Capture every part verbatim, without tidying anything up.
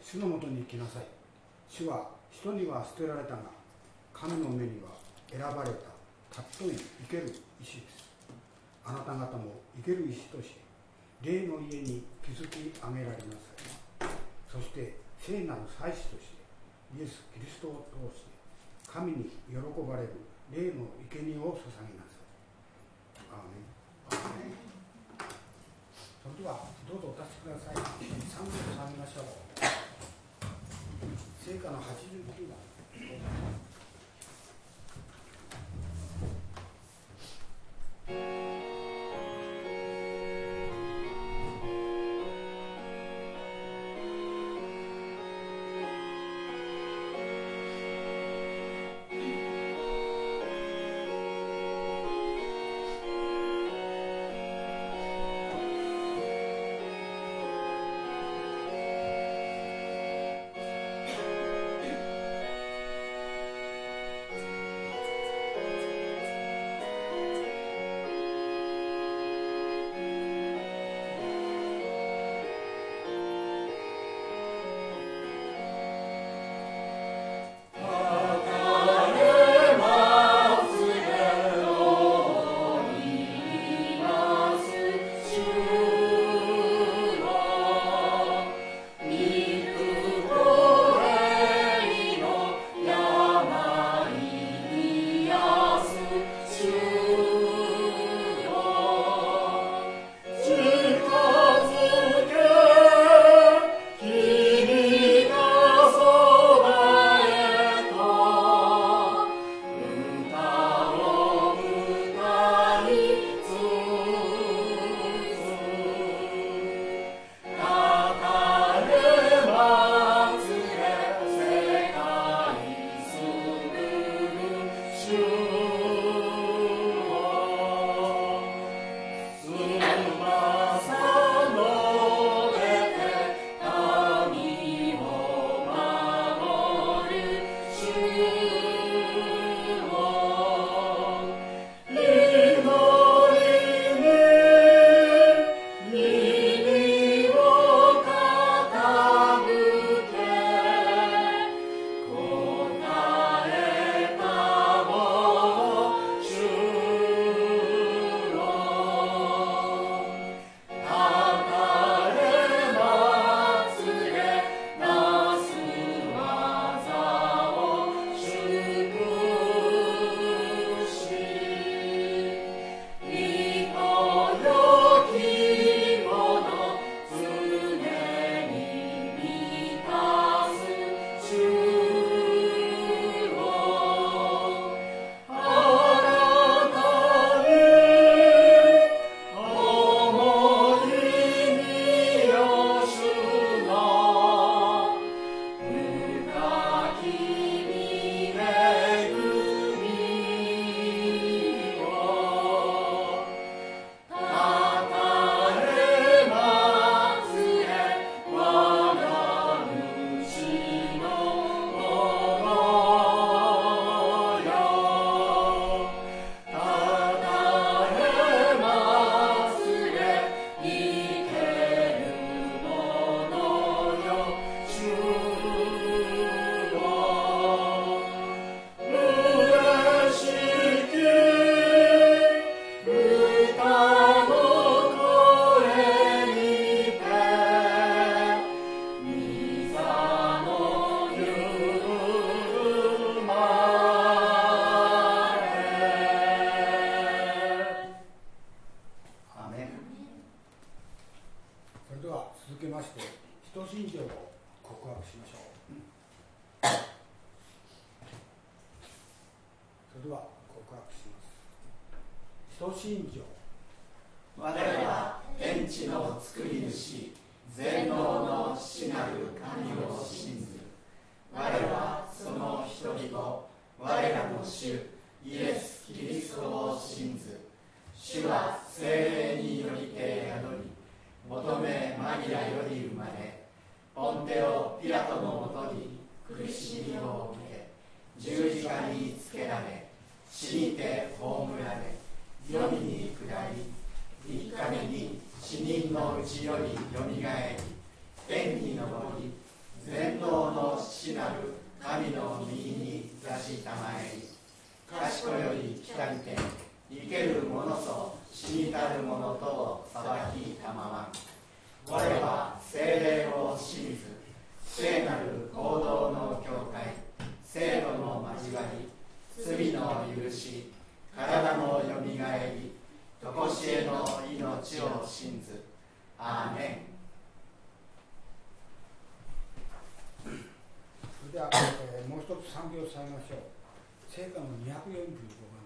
主のもとに来なさい。主は人には捨てられたが、神の目には選ばれた尊い生ける石です。あなた方も生ける石として霊の家に築き上げられなさい。そして聖なる祭司としてイエス・キリストを通して神に喜ばれる霊の生贄を捧げなさい。アーメン。アーメン。それではどうぞお立ちください。賛美を捧げましょう。聖歌のはちじゅうきゅうばん。 死人のうちよりよみがえり天に昇り、全神の右に座したまえり、賢より来たりて、生ける者と死にたる者とを裁きたまわん。我は聖霊を信ず、聖なる行動の教会、聖徒の交わり、罪の許し、体のよみがえり、とこしえの命を信ず。アーメン。 それでは、えーもう一つ賛美をされましょう。聖歌のにひゃくよんじゅうごばん。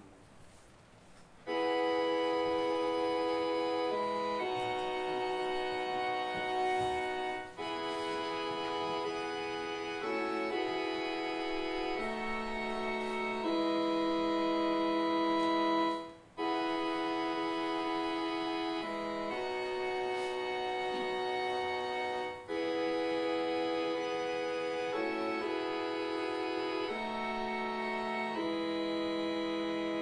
「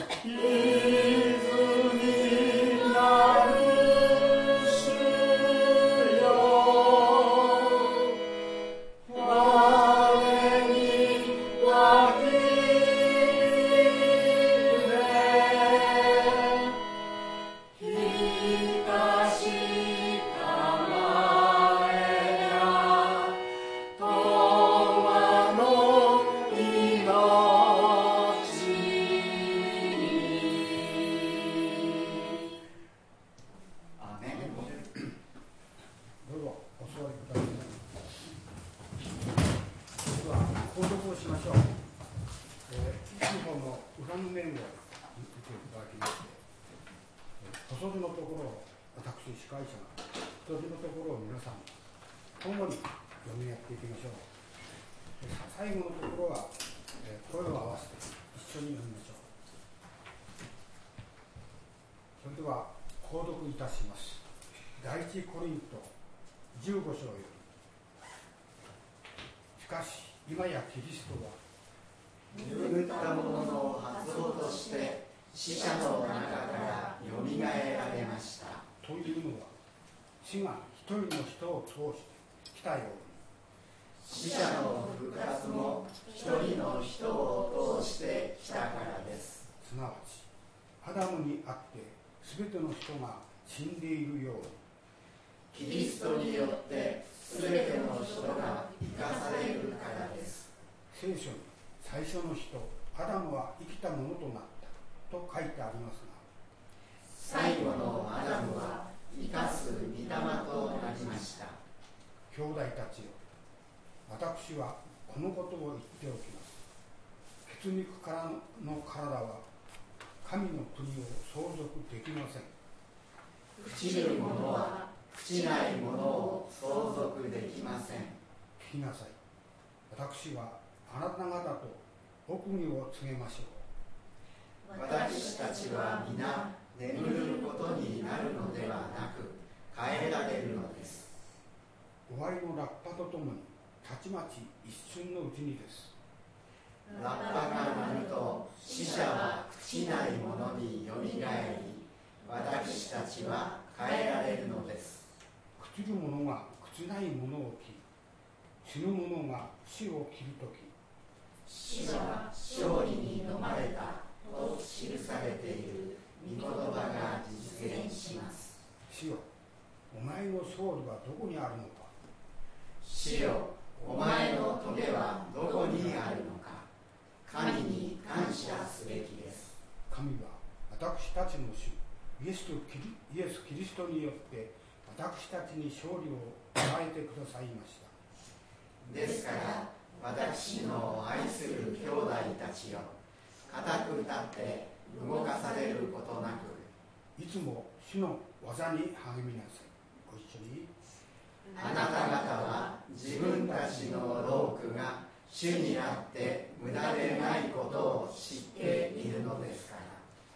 死んでいるようにキリストによってすべての人が生かされるからです。 聖書に最初の人アダムは生きたものとなったと書いてありますが、最後のアダムは生かす御霊となりました。 兄弟たちよ、私はこのことを言っておきます。血肉からの体は神の国を相続できません。 朽ちるものは朽ちないものを相続できません。 聞きなさい。私はあなた方と奥義を告げましょう。私たちは皆眠ることになるのではなく変えられるのです。 終わりのラッパとともにたちまち一瞬のうちにです。 ラッパが鳴ると死者は朽ちないものによみがえり、私たちは変えられるのです。 朽ちる者が朽ちないものを切り、死ぬ者が死を切るとき、 死は勝利に飲まれたと記されている御言葉が実現します。 死よ、お前の勝利はどこにあるのか。 死よ、お前の棘はどこにあるのか。神に感謝すべきです。 神は私たちの主イエスとキリ、イエス・キリストによって私たちに勝利を与えてくださいました。 ですから私の愛する兄弟たちよ、固く立って動かされることなく、 いつも主の技に励みなさい。ご一緒に。 あなた方は自分たちの労苦が主にあって無駄でないことを知っているのですから。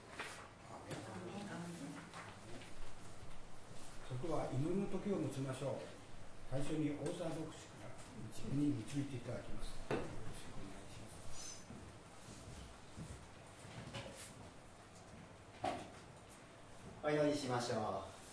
それでは祈りの時を持ちましょう。最初にオーサードクスからに導いていただきます。よろしくお願いします。お祈りしましょう。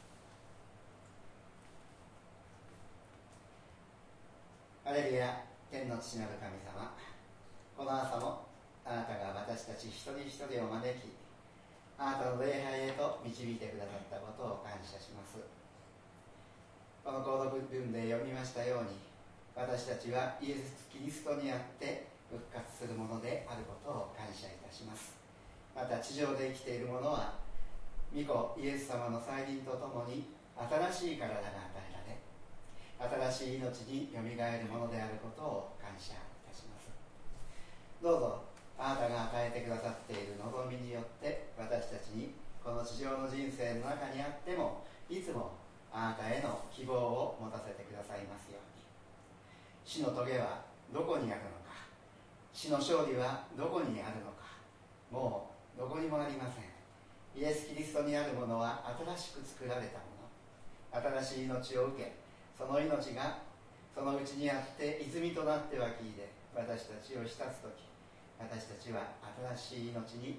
ハレルヤ、天の父なる神様、この朝もあなたが私たち一人一人を招き、あなたの礼拝へと導いてくださったことを感謝します。この購読文で読みましたように、私たちはイエス・キリストにあって復活するものであることを感謝いたします。また地上で生きている者は、御子イエス様の再臨とともに新しい体が与えられ、新しい命によみがえるものであることを感謝いたします。どうぞあなたが与えてくださっている望みによって私たちにこの地上の人生の中にあってもいつもあなたへの希望を持たせてくださいますように。死の棘はどこにあるのか、死の勝利はどこにあるのか、もうどこにもありません。イエス・キリストにあるものは新しく作られたもの、新しい命を受け、その命がそのうちにあって泉となって湧き出、私たちを浸すとき、私たちは新しい命に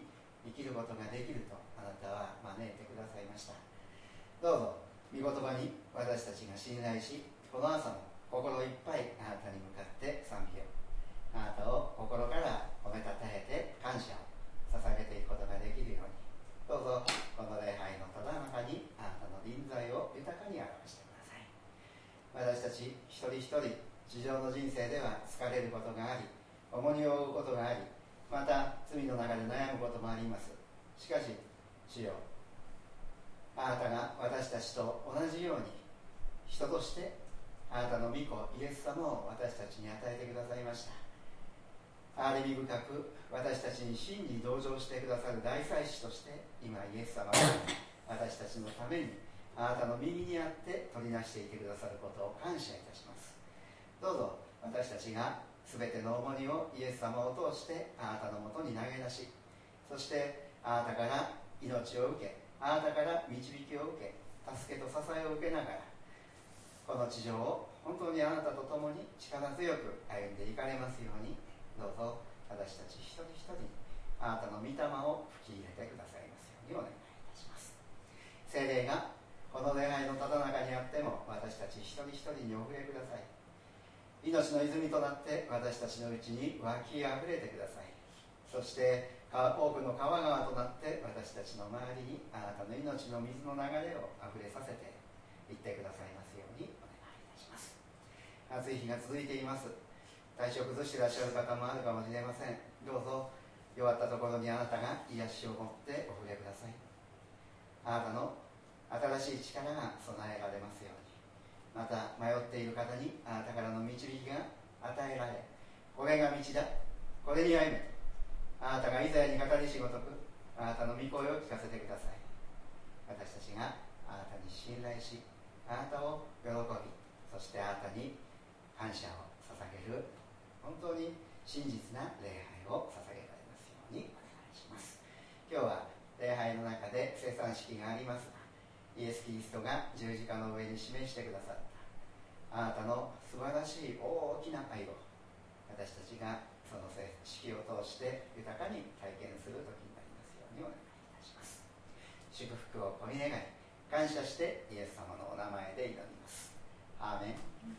生きることができるとあなたは招いてくださいました。どうぞ御言葉に私たちが信頼し、この朝も心いっぱいあなたに向かって賛美を、あなたを心から褒めたたえて感謝を捧げていくことができるように、どうぞこの礼拝のただ中にあなたの臨在を豊かに表してください。私たち一人一人地上の人生では疲れることがあり、重荷を負うことがあり、また罪の中で悩むこともあります。しかし主よ、あなたが私たちと同じように人としてあなたの御子イエス様を私たちに与えてくださいました。憐れみ深く私たちに真に同情してくださる大祭司として、今イエス様が私たちのためにあなたの右にあって取りなしていてくださることを感謝いたします。どうぞ私たちがすべての重荷をイエス様を通してあなたのもとに投げ出し、そしてあなたから命を受け、あなたから導きを受け、助けと支えを受けながら、この地上を本当にあなたと共に力強く歩んでいかれますように、どうぞ私たち一人一人にあなたの御霊を吹き入れてくださいますようにお願いいたします。聖霊がこの礼拝のただ中にあっても私たち一人一人にお触れください。命の泉となって私たちのうちに湧きあふれてください。そして多くの川川となって私たちの周りにあなたの命の水の流れをあふれさせていってくださいますようにお願いいたします。暑い日が続いています。体調を崩していらっしゃる方もあるかもしれません。どうぞ弱ったところにあなたが癒しを持ってお触れください。あなたの新しい力が備えられますように、また迷っている方にあなたからの導きが与えられ、これが道だ、これに歩め、あなたが以前に語りしごとくあなたの御声を聞かせてください。私たちがあなたに信頼し、あなたを喜び、そしてあなたに感謝を捧げる本当に真実な礼拝を捧げられますようにお願いします。今日は礼拝の中で生産式がありますが、イエス・キリストが十字架の上に示してくださったあなたの素晴らしい大きな愛を、私たちがその式を通して豊かに体験する時になりますようにお願いいたします。祝福を込み願い感謝してイエス様のお名前で祈ります。アーメン。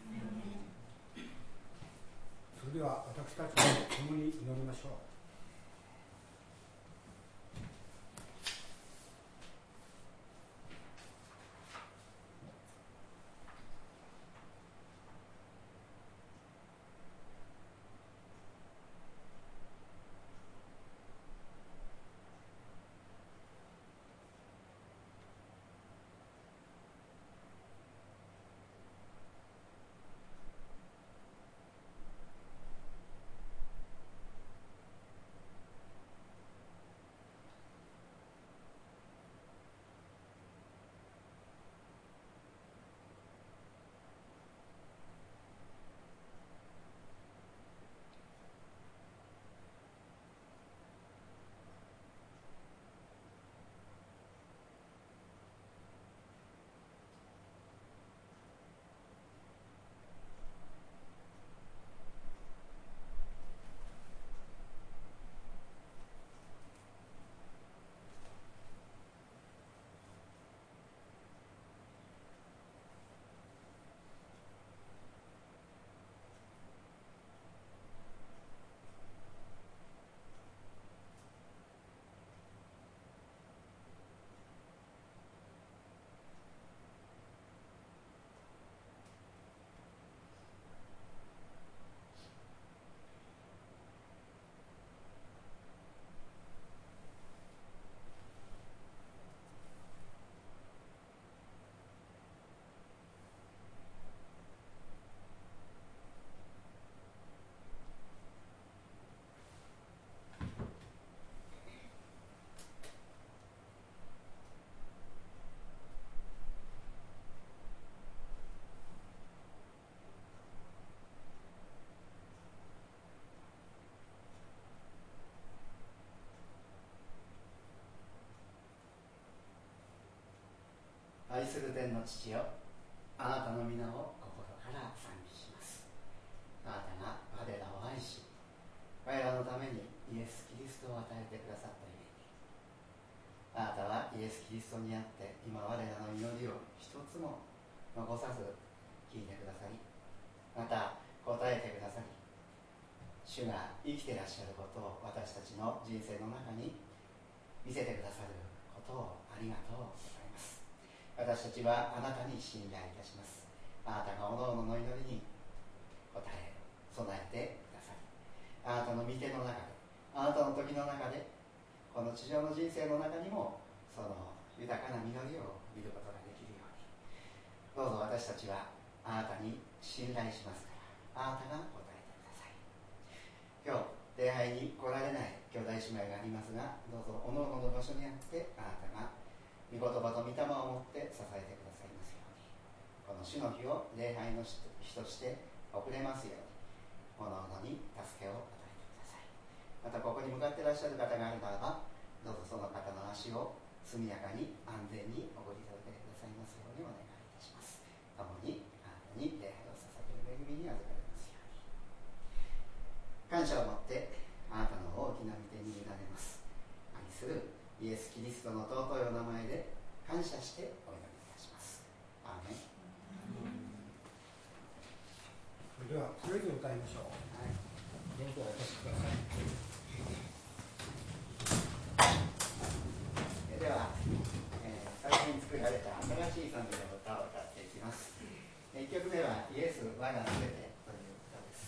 それでは私たちも共に祈りましょう。 愛する天の父よ、あなたの皆を心から賛美します。あなたが我らを愛し、我らのためにイエス・キリストを与えてくださったゆえに、 キリストにあって今我らの祈りを一つも残さず聞いてくださり、また答えてくださり、主が生きていらっしゃることを私たちの人生の中に見せてくださることをありがとうございます。私たちはあなたに信頼いたします。あなたがおのおのの祈りに答え備えてくださり、あなたの御手の中で、あなたの時の中で、この地上の人生の中にもその豊かな実りを見ることができるように、どうぞ私たちはあなたに信頼しますから、あなたが答えてください。今日礼拝に来られない兄弟姉妹がありますが、どうぞおのおのの場所にあってあなたが御言葉と御霊を持って支えてくださいますように、この主の日を礼拝の日として送れますように、おのおのに助けを与えてください。またここに向かっていらっしゃる方があるならば、どうぞその方の足を速やかに安全に送り届けてくださいますようにお願いいたします。共にあなたに礼拝を捧げる恵みに預かりますように。感謝を持ってあなたの大きな御手に委ねます。愛するイエス・キリストの尊いお名前で感謝してお祈りいたします。アーメン。 それではそれぞれ歌いましょう。はい、どうぞお越しください。 では、えー、最初に作られた新しい賛美の歌を歌っていきます。いっきょくめはイエス我がすべてという歌です。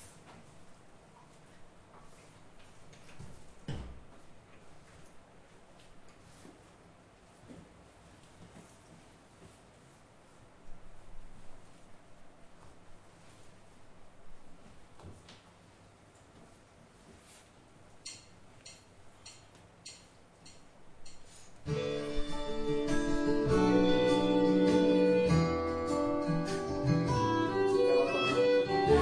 「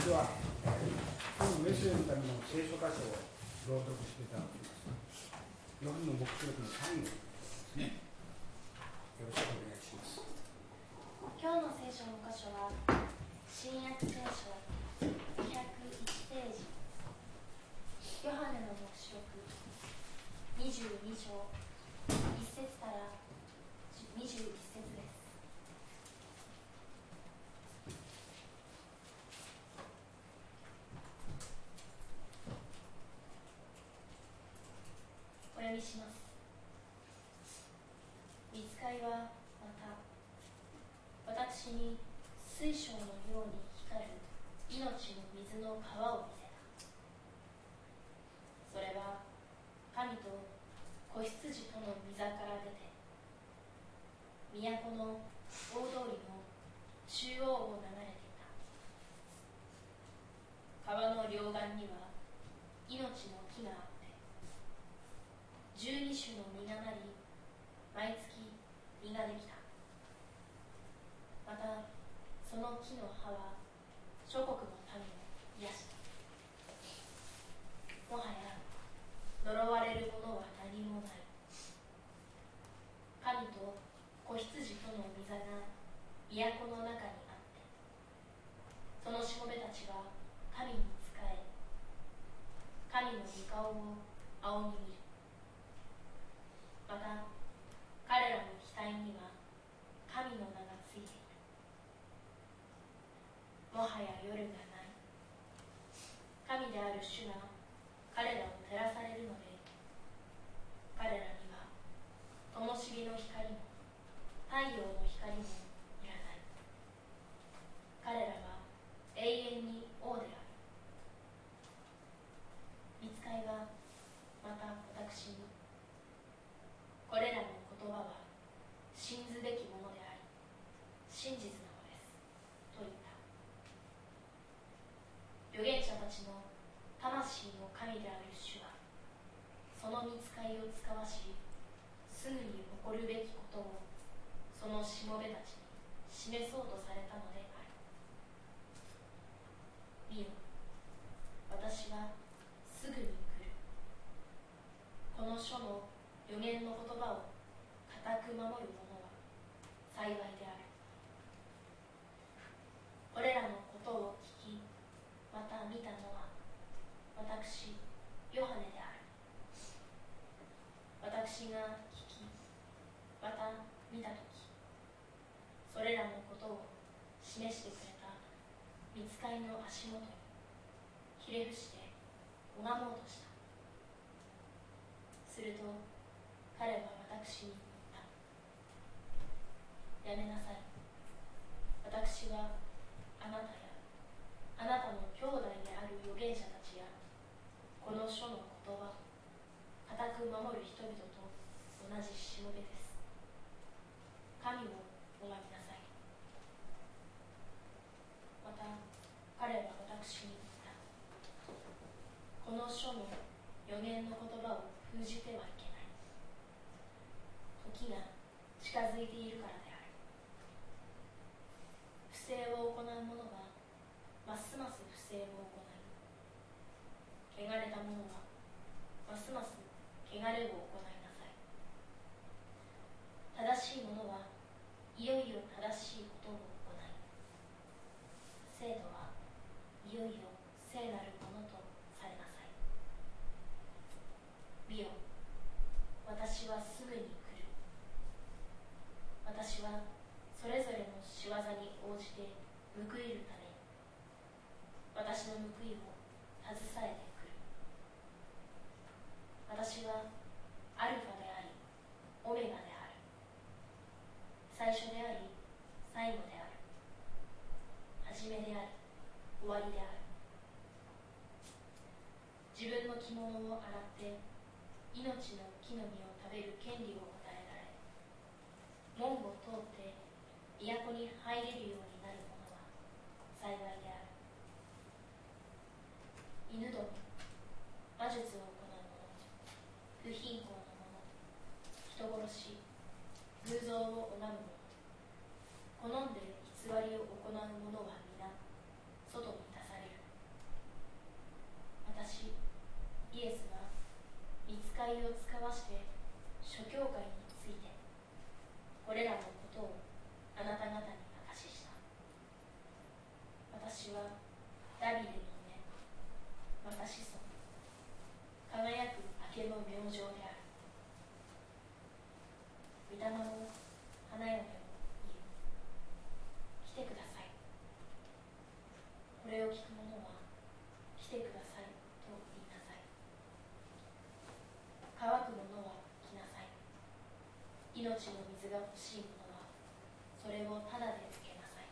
では、このメッセージのための聖書箇所を朗読していただきます。ヨハネの黙示録の最後ですね。よろしくお願いします。 今日の聖書の箇所は、新約聖書にひゃくいちページ、ヨハネの黙示録にじゅうに章いっ節からにじゅういち節です。お読みします。御使いはまた私に水晶のように光る命の水の川を見せた。それは神と子羊との御座から出て、都の大通りの中央を流れていた。川の両岸には命の木があって、十二種の実がなり、毎月実ができた。またその木の葉は諸国の民を癒した。もはや呪われるものは何もない。神と子羊との御座が都の中にあって、そのしもべたちは神に仕え、神の御顔を仰ぎ見る。また彼らの額には神の名がついている。もはや夜がない。神である主が彼らを照らされるので、彼らには灯火の光も太陽の光もいらない。彼らは永遠に王である。御使いはまた私に、これらの言葉は信ずべきものであり、真実なのですと言った。預言者たちの魂の神である主は、その御使いを使わし、すぐに起こるべきことをそのしもべたちに示そうとされたのである。見よ、私はすぐに来る。この書の預言の言葉を固く守る者は幸いである。これらのことを聞き、また見たのは私、ヨハネである。私が聞き、また見たとき、それらのことを示してくれた御使いの足元にひれ伏して拝もうとした。すると彼は私に言った。やめなさい。私はあなたやあなたの兄弟である預言者たちや、この書の言葉を固く守る人々と同じしもべです。神を拝みなさい。また彼は私に言った。この書の預言の言葉を封じてはいけない。時が近づいているからである。不正を行う者はますます不正を行い、汚れた者はますます汚れを行いなさい。正しい者はいよいよ正しいことを行い、聖徒はいよいよ聖なるものとされなさい。見よ、私はすぐに来る。私はそれぞれの仕業に応じて報いるために、私の報いを携えてくる。私はアルファであり、オメガである。最初であり、最後である。初めであり、終わりである。自分の着物を洗って命の木の実を食べる権利を与えられ、門を通って都に入れるようになる者は幸いである。犬ども、魔術を行う者、不貧困な者、人殺し、偶像を拝む者、好んで偽りを行う者は皆外に出される。 の水が欲しい者はそれをただで受けなさい。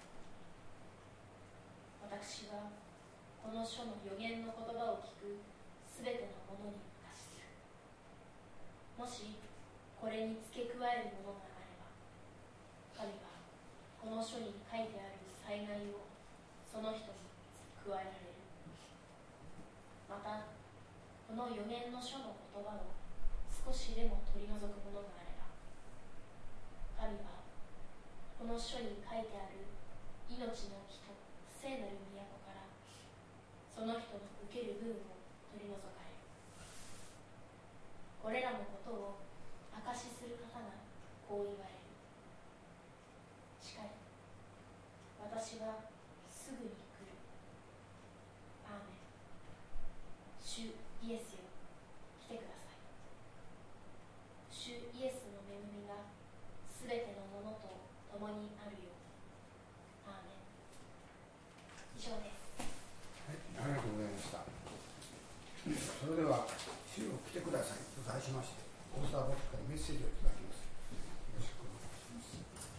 私はこの書の予言の言葉を聞くすべての者に明かしする。もしこれに付け加えるものがあれば、神はこの書に書いてある災害をその人に加えられる。またこの予言の書の言葉を少しでも取り除くものがあれば、神はこの書に書いてある命の木と聖なる都からその人の受ける分を取り除かれる。これらのことを証しする方がこう言われる。しかり私はすぐに来る。アーメン。主イエスよ、来てください。主イエスの恵みがすべてのものと共にあるように。アーメン。以上です。 はい、ありがとうございました。それでは「主を来てください」と題しまして、大沢牧師からメッセージをいただきます。よろしくお願いします。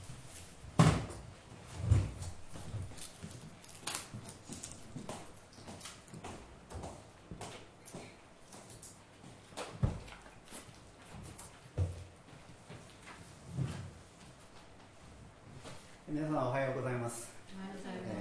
皆さんおはようございます。 おはようございます。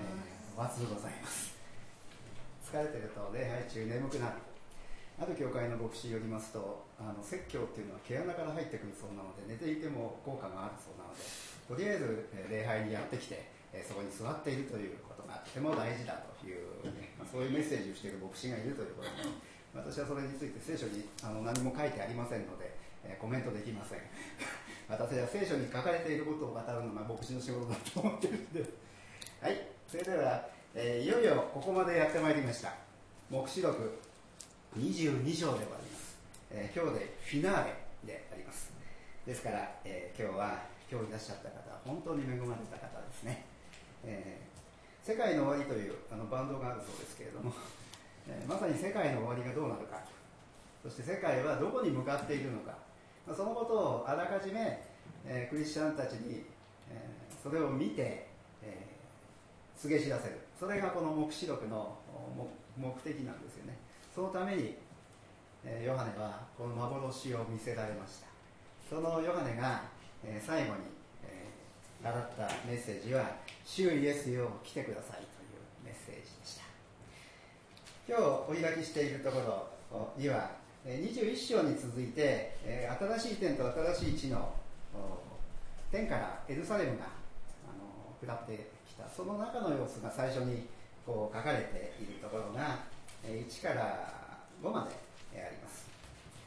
えー、お暑うございます。疲れてると礼拝中眠くなる。ある教会の牧師によりますと、あの説教っていうのは毛穴から入ってくるそうなので、寝ていても効果があるそうなので、とりあえず、えー、礼拝にやってきて、えー、そこに座っているということがとても大事だという、ね、まあ、そういうメッセージをしている牧師がいるということで、私はそれについて聖書にあの何も書いてありませんので、えー、コメントできません。私は聖書に書かれていることを語るのが牧師の仕事だと思っているので、はい、それでは、えー、いよいよここまでやってまいりました。黙示録にじゅうに章でございます。えー、今日でフィナーレであります。ですから、えー、今日は今日いらっしゃった方は本当に恵まれた方ですね。えー、世界の終わりというあのバンドがあるそうですけれども、えー、まさに世界の終わりがどうなるか、そして世界はどこに向かっているのか、そのことをあらかじめ、えー、クリスチャンたちに、えー、それを見て、えー、告げ知らせる。それがこの黙示録の目的なんですよね。そのために、えー、ヨハネはこの幻を見せられました。そのヨハネが、えー、最後に、えー、語ったメッセージは「主イエスよ来てください」というメッセージでした。今日お開きしているところにはにじゅういち章に続いて、えー、新しい天と新しい地の天からエルサレムがあの下ってきた、その中の様子が最初にこう書かれているところがいちからごまであります。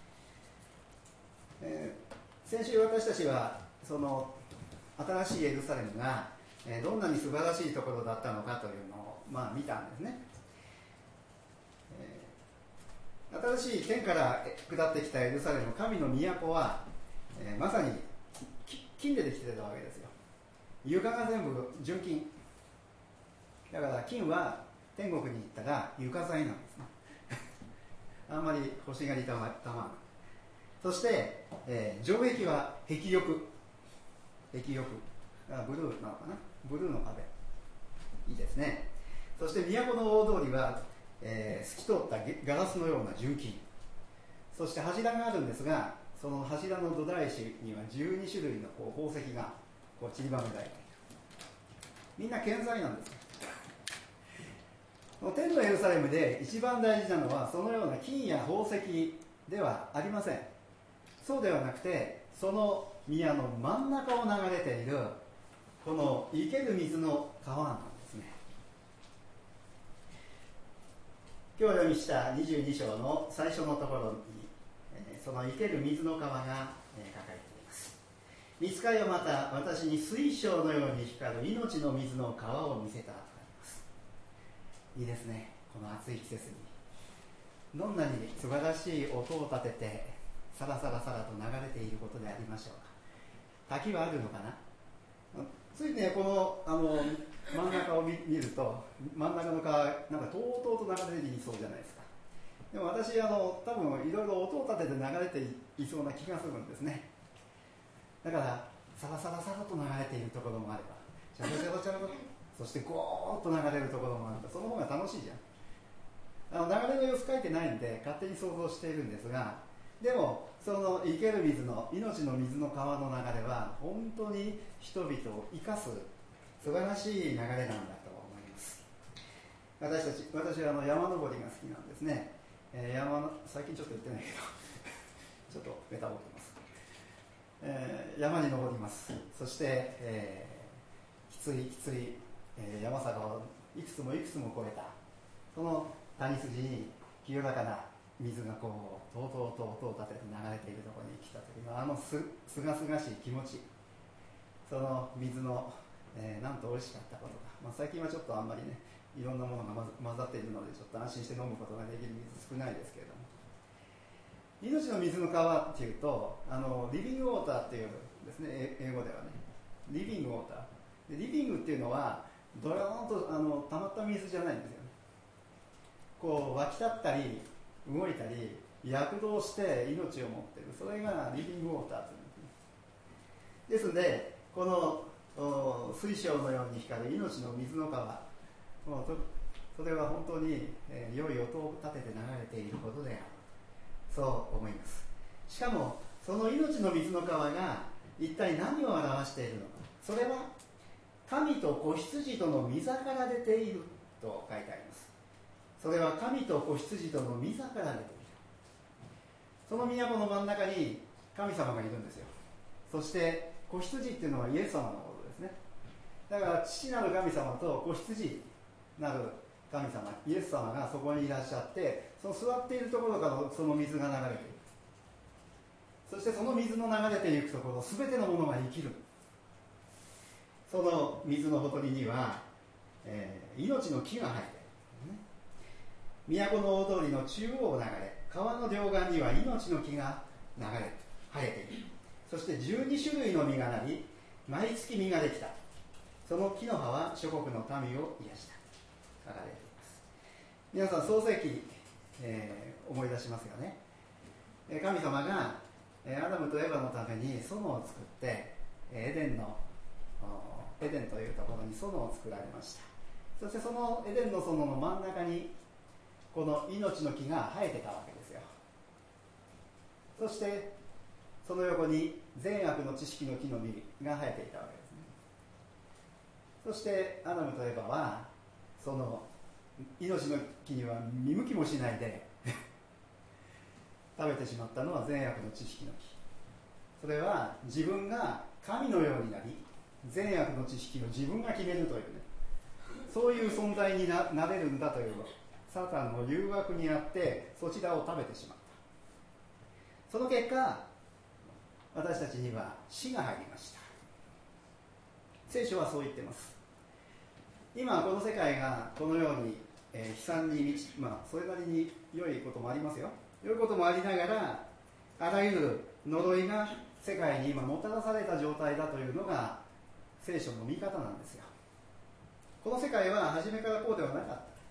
えー、先週私たちはその新しいエルサレムがどんなに素晴らしいところだったのかというのを、まあ、見たんですね。新しい天から下ってきたエルサレム、神の都は、えー、まさに金でできてたわけですよ。床が全部純金だから、金は天国に行ったら床材なんですねあんまり欲しがりたまたまん。そして、えー、城壁は壁翼壁翼ブルーなのかな、ブルーの壁、いいですね。そして都の大通りはえー、透き通ったガラスのような純金、そして柱があるんですが、その柱の土台石にはじゅうに種類のこう宝石がこう散りばめられている。みんな健在なんです。天のエルサレムで一番大事なのはそのような金や宝石ではありません。そうではなくて、その宮の真ん中を流れているこの生ける水の川なんですね。今日読みしたにじゅうに章の最初のところに、えー、その生ける水の川が、えー、書かれています。御使いはまた私に水晶のように光る命の水の川を見せたとあります。いいですね。この暑い季節にどんなに素晴らしい音を立ててサラサラサラと流れていることでありましょうか。滝はあるのかな。ついね、このあの真ん中を 見, 見ると真ん中の川なんかとうとうと流れていそうじゃないですか。でも私あの多分いろいろ音を立てて流れていそうな気がするんですね。だからサラサラサラと流れているところもあれば、チャラチャラチャラと、そしてゴーッと流れるところもあると、その方が楽しいじゃん。あの流れの様子書いてないんで勝手に想像しているんですが、でもその生ける水の命の水の川の流れは本当に人々を生かす素晴らしい流れなんだと思います。私たち私はあの山登りが好きなんですね、えー、山の最近ちょっと言ってないけどちょっとメタボってます、えー、山に登ります。そして、えー、きついきつい、えー、山坂をいくつもいくつも越えたその谷筋に清らかな水がこうとうとうとうとう立てて流れているところに来た時のあのすすがすがしい気持ち、その水の、えー、なんと美味しかったことか、まあ、最近はちょっとあんまりねいろんなものが混ざっているのでちょっと安心して飲むことができる水少ないですけれども、命の水の川っていうとあのリビングウォーターっていうですね、英語ではねリビングウォーターで、リビングっていうのはドローンとあの溜まった水じゃないんですよね。こう湧き立ったり動いたり躍動して命を持っている、それがリビングウォーターというんですね。ですのでこの水晶のように光る命の水の川、もうそれは本当に、えー、良い音を立てて流れていることである、そう思います。しかもその命の水の川が一体何を表しているのか、それは神と子羊との御座から出ていると書いてあります。それは神と子羊との御座から出ている。その都の真ん中に神様がいるんですよ。そして子羊っていうのはイエス様のことですね。だから父なる神様と子羊なる神様イエス様がそこにいらっしゃって、その座っているところからその水が流れている。そしてその水の流れていくところ全てのものが生きる。その水のほとりには、えー、命の木が生えている、ね、都の大通りの中央を流れ、川の両岸には命の木が流れ生えている。そしてじゅうに種類の実がなり、毎月実ができた。その木の葉は諸国の民を癒した、書かれています。皆さん創世記、えー、思い出しますよね。神様がアダムとエバのために園を作ってエデンのエデンというところに園を作られました。そしてそのエデンの園の真ん中にこの命の木が生えてたわけですよ。そしてその横に善悪の知識の木の実が生えていたわけですね。そしてアダムとエバはその命の木には見向きもしないで食べてしまったのは善悪の知識の木。それは自分が神のようになり、善悪の知識を自分が決めるというね、そういう存在に な, なれるんだというサタンの誘惑にあってそちらを食べてしまった。その結果私たちには死が入りました。聖書はそう言っています。今この世界がこのように、えー、悲惨に満ち、まあそれなりに良いこともありますよ。良いこともありながら、あらゆる呪いが世界に今もたらされた状態だというのが聖書の見方なんですよ。この世界は初めからこうではなかった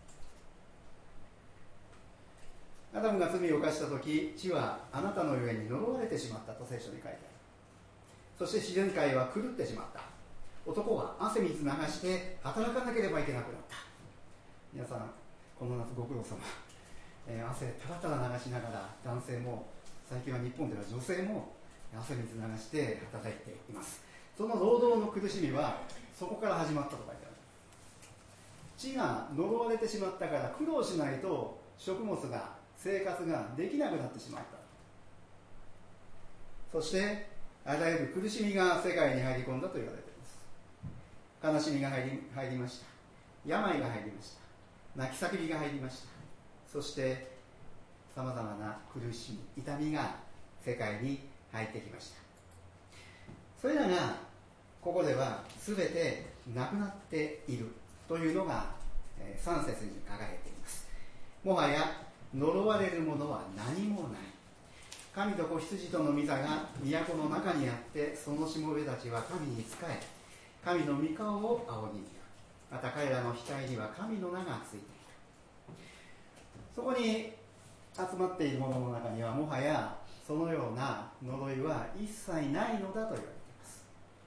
。アダムが罪を犯したとき、地はあなたのゆえに呪われてしまったと聖書に書いてある。そして自然界は狂ってしまった。男は汗水流して働かなければいけなくなった。皆さん、この夏ご苦労様。えー、汗たらたら流しながら、男性も最近は日本では女性も汗水流して働いています。その労働の苦しみはそこから始まったと書いてある。地が呪われてしまったから苦労しないと食物が生活ができなくなってしまった。そしてあらゆる苦しみが世界に入り込んだと言われています。悲しみが入り、入りました。病が入りました。泣き叫びが入りました。そしてさまざまな苦しみ、痛みが世界に入ってきました。それらがここでは全てなくなっているというのがさん節に書かれています。もはや呪われるものは何もない。神と子羊との御座が都の中にあって、そのしもべたちは神に仕え、神の御顔を仰ぎ見る。また彼らの額には神の名がついている。そこに集まっているものの中にはもはやそのような呪いは一切ないのだと言われています。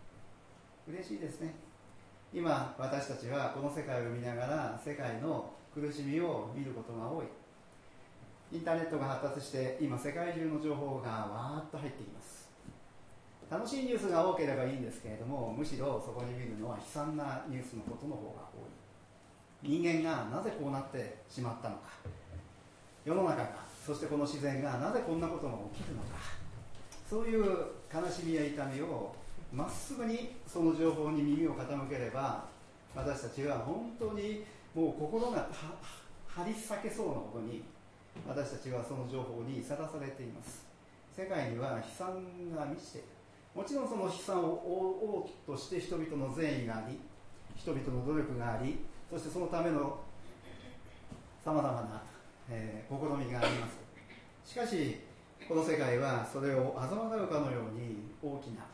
嬉しいですね。今私たちはこの世界を見ながら世界の苦しみを見ることが多い。インターネットが発達して今世界中の情報がわーっと入ってきます。楽しいニュースが多ければいいんですけれども、むしろそこに見るのは悲惨なニュースのことの方が多い。人間がなぜこうなってしまったのか、世の中が、そしてこの自然がなぜこんなことが起きるのか、そういう悲しみや痛みをまっすぐにその情報に耳を傾ければ、私たちは本当にもう心が張り裂けそうなほどに私たちはその情報にさらされています。世界には悲惨が満ちている。もちろんその悲惨を追おうとして人々の善意があり、人々の努力があり、そしてそのためのさまざまな、えー、試みがあります。しかしこの世界はそれを嘲笑うかのように大きな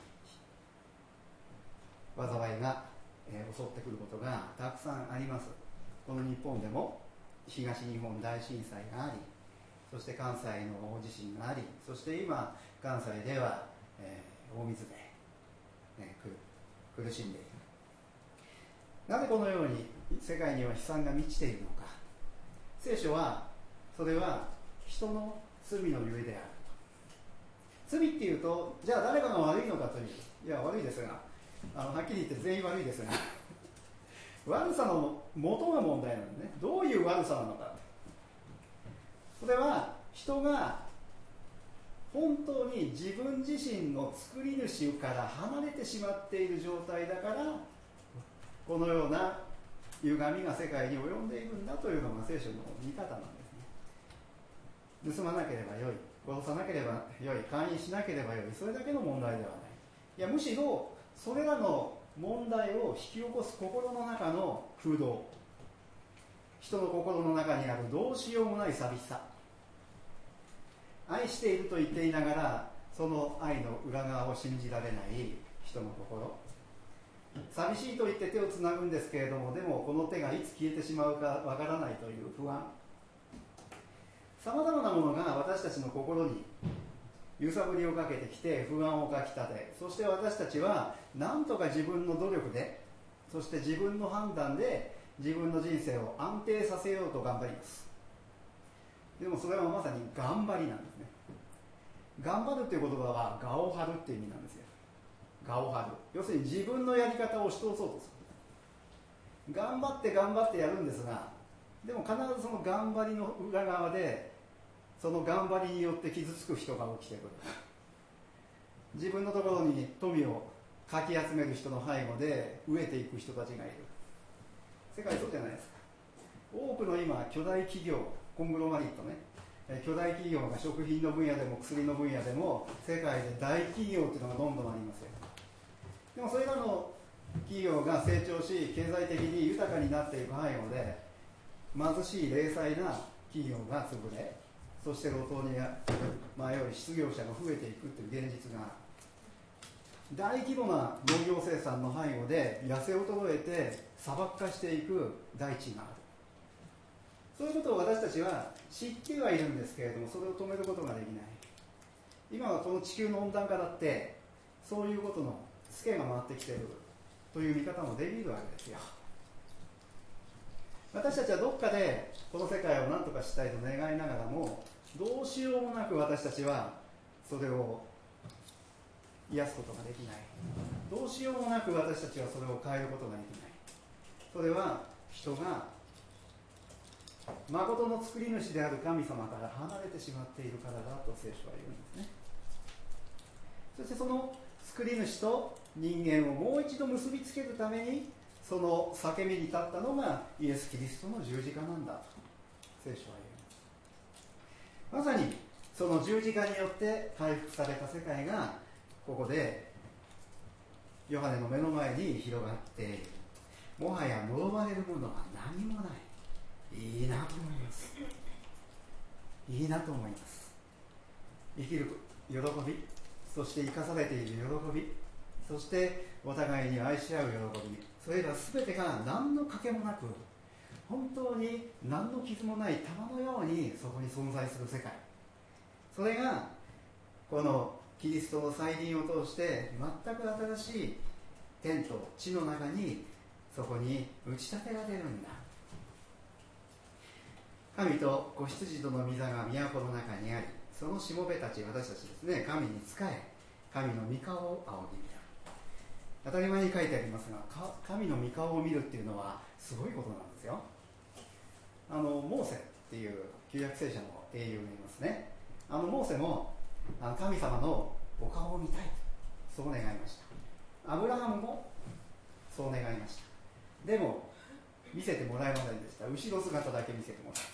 災いが、えー、襲ってくることがたくさんあります。この日本でも東日本大震災があり、そして関西の大地震があり、そして今関西では、えー、大水で、ね、苦しんでいる。なぜこのように世界には悲惨が満ちているのか。聖書はそれは人の罪のゆえである。罪っていうと、じゃあ誰かが悪いのかという、いや悪いですが、あのはっきり言って全員悪いですが悪さの元が問題なのね。どういう悪さなのか。それは人が本当に自分自身の作り主から離れてしまっている状態だから、このような歪みが世界に及んでいるんだというのが聖書の見方なんですね。盗まなければよい、殺さなければよい、姦淫しなければよい、それだけの問題ではない。いやむしろそれらの問題を引き起こす心の中の空洞、人の心の中にあるどうしようもない寂しさ、愛していると言っていながらその愛の裏側を信じられない人の心、寂しいと言って手をつなぐんですけれども、でもこの手がいつ消えてしまうかわからないという不安、さまざまなものが私たちの心に揺さぶりをかけてきて不安をかきたて、そして私たちは何とか自分の努力で、そして自分の判断で自分の人生を安定させようと頑張ります。でもそれはまさに頑張りなんですね。頑張るという言葉は我を張るっていう意味なんですよ。我を張る、要するに自分のやり方を押し通そうとする。頑張って頑張ってやるんですが、でも必ずその頑張りの裏側でその頑張りによって傷つく人が起きてくる。自分のところに富をかき集める人の背後で飢えていく人たちがいる。世界そうじゃないですか。多くの今巨大企業、コングロマリットね、巨大企業が食品の分野でも薬の分野でも世界で大企業っていうのがどんどんありますよ。でもそれらの企業が成長し経済的に豊かになっていく背後で貧しい零細な企業が潰れ、そして路頭に迷い失業者が増えていくという現実がある。大規模な農業生産の背後で痩せ衰えて砂漠化していく大地がある。そういうことを私たちは知ってはいるんですけれども、それを止めることができない。今はこの地球の温暖化だってそういうことのツケが回ってきているという見方もできるわけですよ。私たちはどっかでこの世界を何とかしたいと願いながらも、どうしようもなく私たちはそれを癒すことができない。どうしようもなく私たちはそれを変えることができない。それは人が誠の作り主である神様から離れてしまっているからだと聖書は言うんですね。そしてその作り主と人間をもう一度結びつけるために、その裂け目に立ったのがイエス・キリストの十字架なんだと聖書は言う。まさにその十字架によって回復された世界がここでヨハネの目の前に広がっている。もはや呪われるものは何もない。いいなと思います。いいなと思います。生きる喜び、そして生かされている喜び、そしてお互いに愛し合う喜び、それら全てが何の賭けもなく、本当に何の傷もない玉のようにそこに存在する世界、それがこのキリストの再臨を通して全く新しい天と地の中にそこに打ち立てられるんだ。神と子羊との御座が都の中にあり、そのしもべたち、私たちですね、神に仕え、神の御顔を仰ぎ見る。当たり前に書いてありますが、神の御顔を見るっていうのはすごいことなんですよ。あのモーセっていう旧約聖書の英雄がいますね。あのモーセもあの神様のお顔を見たいとそう願いました。アブラハムもそう願いました。でも見せてもらえませんでした。後ろ姿だけ見せてもらった。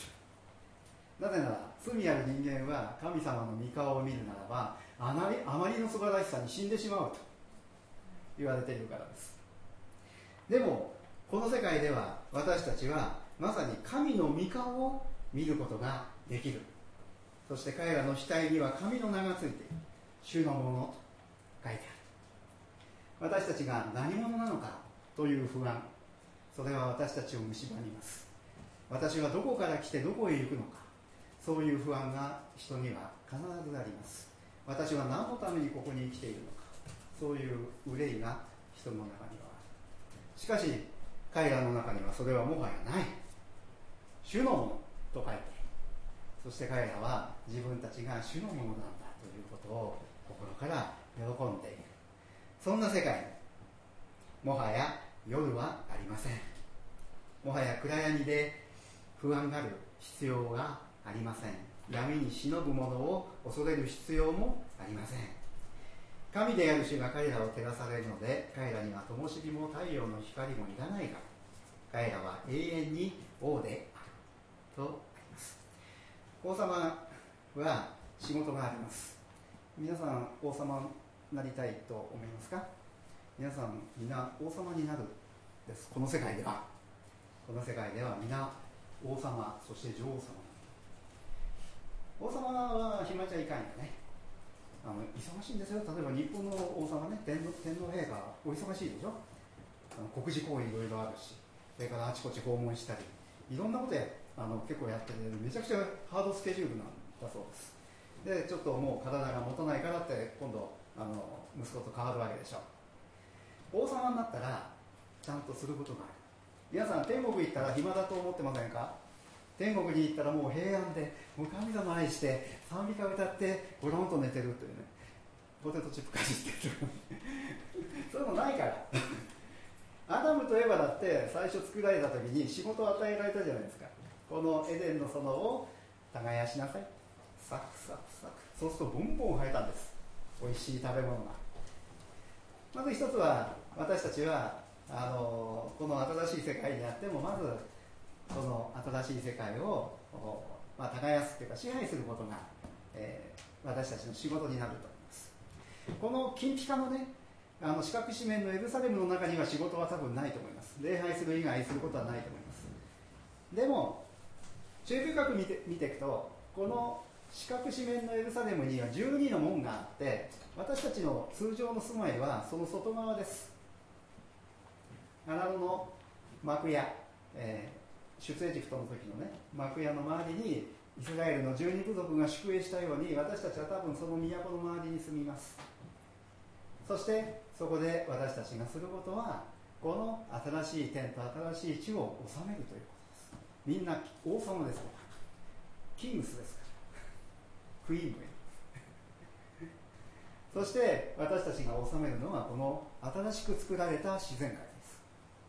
なぜなら罪ある人間は神様の御顔を見るならばあまり、あまりの素晴らしさに死んでしまうと言われているからです。でもこの世界では私たちはまさに神の御顔を見ることができる。そして彼らの額には神の名がついている。主のものと書いてある。私たちが何者なのかという不安、それは私たちを蝕みます。私はどこから来てどこへ行くのか、そういう不安が人には必ずあります。私は何のためにここに生きているのか、そういう憂いが人の中にはある。しかし彼らの中にはそれはもはやない。主のものと書いて、そして彼らは自分たちが主のものなんだということを心から喜んでいる。そんな世界にもはや夜はありません。もはや暗闇で不安がある必要がありません。闇に忍ぶ者を恐れる必要もありません。神である主が彼らを照らされるので、彼らには灯火も太陽の光もいらないが、彼らは永遠に王であるとあります。王様は仕事があります。皆さん王様になりたいと思いますか？皆さんみんな王様になるです。この世界ではこの世界では皆王様、そして女王様。王様は暇じゃいかんよね。あの忙しいんですよ。例えば日本の王様ね、天皇、天皇陛下お忙しいでしょ。あの国事行為いろいろあるし、それからあちこち訪問したり、いろんなことやあの結構やってて、めちゃくちゃハードスケジュールなんだそうです。でちょっともう体が持たないからって今度あの息子と変わるわけでしょ。王様になったらちゃんとすることがある。皆さん天国行ったら暇だと思ってませんか？天国に行ったらもう平安で、もう神様愛して賛美歌歌ってゴロンと寝てるというね、ポテトチップかじってるそういうのないからアダムとエバだって最初作られた時に仕事を与えられたじゃないですか。このエデンの園を耕しなさい、サクサクサク、そうするとボンボン生えたんです。おいしい食べ物が。まず一つは、私たちはあのこの新しい世界にあっても、まずこの新しい世界を、まあ、耕すというか支配することが、えー、私たちの仕事になると思います。この金ピカのね、あの四角四面のエルサレムの中には仕事は多分ないと思います。礼拝する以外することはないと思います。でも注意深く見て見ていくと、この四角四面のエルサレムにはじゅうにの門があって、私たちの通常の住まいはその外側です。荒野の幕屋、えー出エジプトの時のね、幕屋の周りにイスラエルの十二部族が宿営したように、私たちは多分その都の周りに住みます。そしてそこで私たちがすることは、この新しい天と新しい地を治めるということです。みんな王様ですから、キングスですからクイーンもいるそして私たちが治めるのはこの新しく作られた自然界です。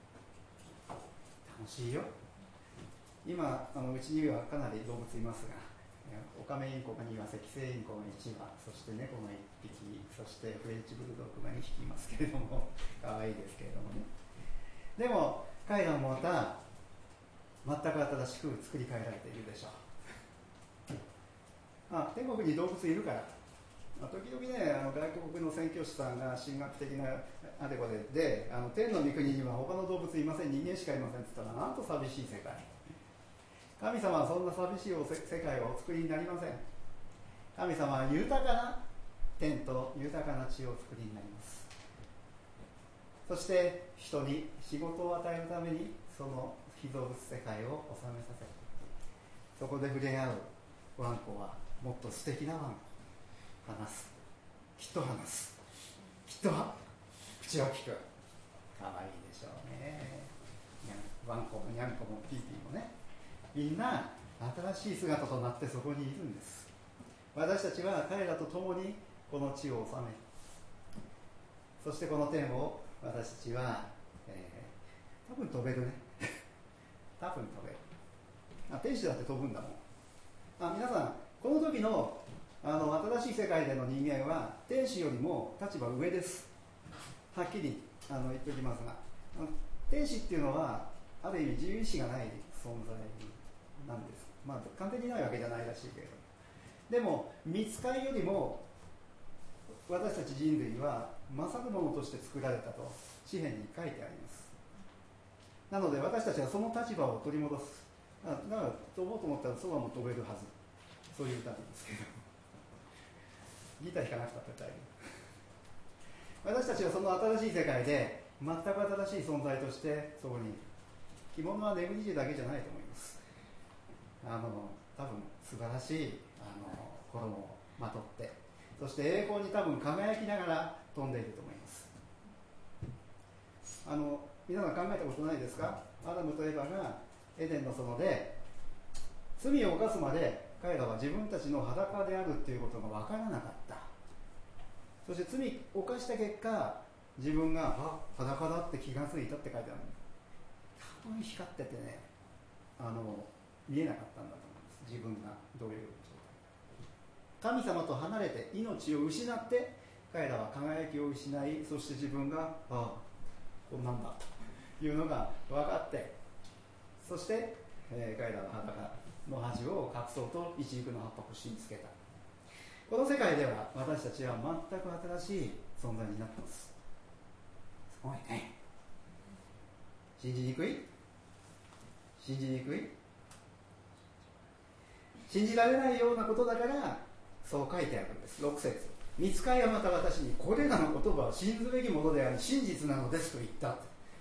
楽しいよ。今あのうちにはかなり動物いますが、オカメインコがに羽、セキセイインコがいち羽、そして猫がいっぴき、そしてフレンチブルドッグがにひきいますけれども可愛いですけれどもね。でも彼らもまた全く新しく作り変えられているでしょう。あ、天国に動物いるから、時々ね、あの外国の宣教師さんが神学的なあれこれで、あの天の御国には他の動物いません、人間しかいませんって言ったら、なんと寂しい世界。神様はそんな寂しい世界をお作りになりません。神様は豊かな天と豊かな地をお作りになります。そして人に仕事を与えるためにその被造物世界を治めさせる。そこで触れ合うワンコはもっと素敵なワンコ、話す、きっと話す、きっと口を聞く。 かわいいでしょうね。ワンコもニャンコもピーピーもね、みんな新しい姿となってそこにいるんです。私たちは彼らと共にこの地を治め、そしてこの天を私たちは、えー、多分飛べるね多分飛べる。あ、天使だって飛ぶんだもん。あ、皆さん、この時のあの新しい世界での人間は天使よりも立場上です。はっきりあの言っておきますが、天使っていうのはある意味自由意志がない存在なんです。まあ完全にないわけじゃないらしいけれど、でも御使いよりも私たち人類は勝るものとして作られたと詩篇に書いてあります。なので私たちはその立場を取り戻す。だから飛ぼうと思ったら空も飛べるはず。そういう歌なんですけど、ギター弾かなくたって大丈夫。私たちはその新しい世界で全く新しい存在としてそこにいる。着物はネグリジェだけじゃないと思います。あの多分素晴らしいあの衣をまとって、そして栄光に多分輝きながら飛んでいると思います。あの皆さん考えたことないですか？アダムとエヴァがエデンの園で罪を犯すまで彼らは自分たちの裸であるということが分からなかった。そして罪を犯した結果、自分があ裸だって気がついたって書いてある。多分光っててね、あの見えなかったんだと思います。自分がどういう状態。神様と離れて命を失って彼らは輝きを失い、そして自分がああこんなんだというのが分かって、そして、えー、彼らは裸の恥を隠そうと一軸の葉っぱをしにつけた。この世界では私たちは全く新しい存在になっています。すごいね。信じにくい？信じにくい？信じられないようなことだからそう書いてあるんです。ろく節、御使いはまた私にこれらの言葉は信ずべきものであり真実なのですと言った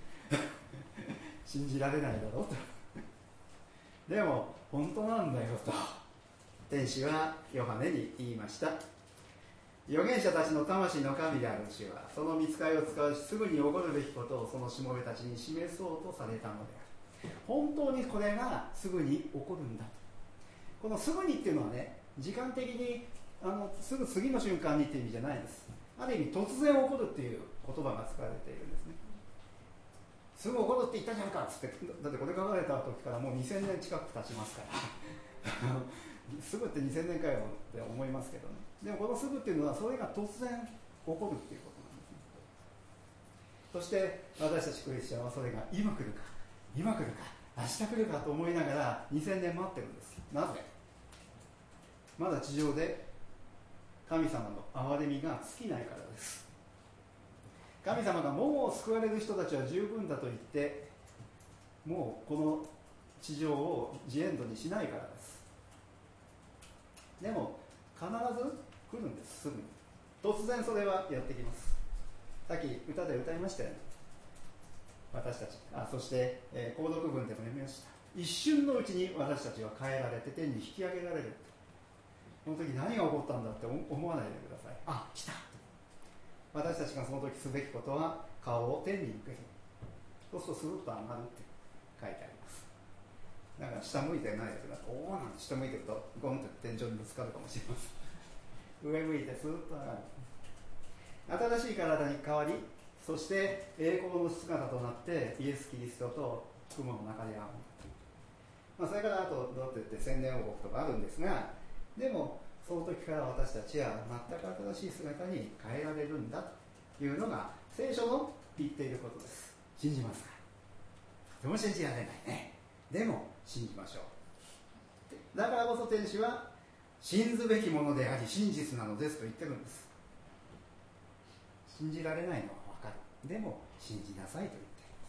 信じられないだろうとでも本当なんだよと天使はヨハネに言いました。預言者たちの魂の神である主はその御使いを使うし、すぐに起こるべきことをそのしもべたちに示そうとされたのである。本当にこれがすぐに起こるんだと。このすぐにっていうのはね、時間的にあのすぐ次の瞬間にっていう意味じゃないんです。ある意味突然起こるっていう言葉が使われているんですね。すぐ起こるって言ったじゃんかっつって、だってこれ書かれた時からもうにせんねん近く経ちますからすぐってにせんねんかよって思いますけどね。でもこのすぐっていうのはそれが突然起こるっていうことなんですね。そして私たちクリスチャンはそれが今来るか今来るか明日来るかと思いながらにせんねん待ってるんです。なぜ？まだ地上で神様の憐れみが尽きないからです。神様がもう救われる人たちは十分だと言ってもうこの地上をジエンドにしないからです。でも必ず来るんです。すぐに突然それはやってきます。さっき歌で歌いましたよね。私たち、あ、そして、えー、購読文でも読みました。一瞬のうちに私たちは変えられて天に引き上げられる。この時何が起こったんだって思わないでください。あ、来た。私たちがその時すべきことは顔を天に向ける。そうするとスーッと上がるって書いてあります。だから下向いてないでください。おおなんて下向いてるとゴンと天井にぶつかるかもしれません。上向いてスーッと上がる。新しい体に変わり、そして栄光の姿となってイエス・キリストと雲の中で会う。まあ、それからあとどうって言って千年王国とかあるんですが、でもその時から私たちは全く新しい姿に変えられるんだというのが聖書の言っていることです。信じますか？とても信じられないね。でも信じましょう。だからこそ天使は信ずべきものであり真実なのですと言ってるんです。信じられないのは分かる。でも信じなさいと言ってい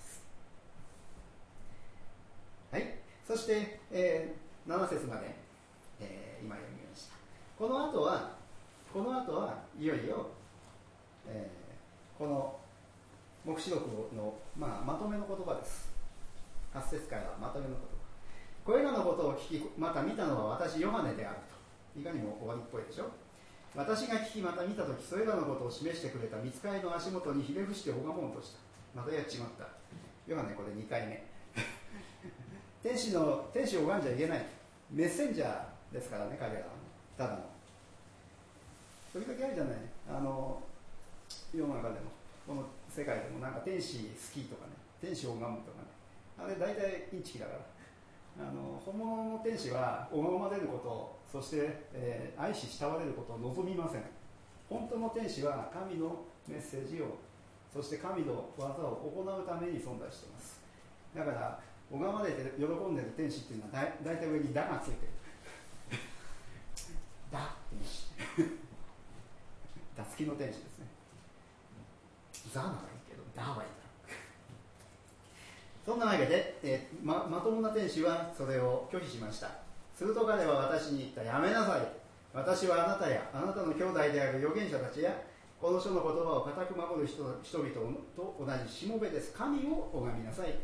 ます。はい。そして、えー、なな節まで、えー、今読みました。この後はこの後はいよいよ、えー、この黙示録の、まあ、まとめの言葉です。はち節からはまとめの言葉。これらのことを聞きまた見たのは私ヨハネであると。いかにも終わりっぽいでしょ。私が聞きまた見たとき、それらのことを示してくれた御使いの足元にひれ伏して拝もうとした。 またやっちまった。ヨハネこれにかいめ天使の天使を拝んじゃいけない、メッセンジャーですからね、彼らはただの。時々あるじゃない、あの世の中でもこの世界でもなんか天使好きとかね、天使を拝むとかね、あれ大体インチキだから、あの本物の天使は拝まれることを、そして、えー、愛し慕われることを望みません。本当の天使は神のメッセージを、そして神の技を行うために存在しています。だから拝まれて喜んでる天使っていうのはだい大体上に「だ」がついてるだ天使だつきの天使ですね。ザならいいけどだはいいだそんなわけで、えー、ま, まともな天使はそれを拒否しました。すると彼は私に言った。やめなさい。私はあなたやあなたの兄弟である預言者たちやこの書の言葉を固く守る 人, 人々と同じしもべです。神を拝みなさい。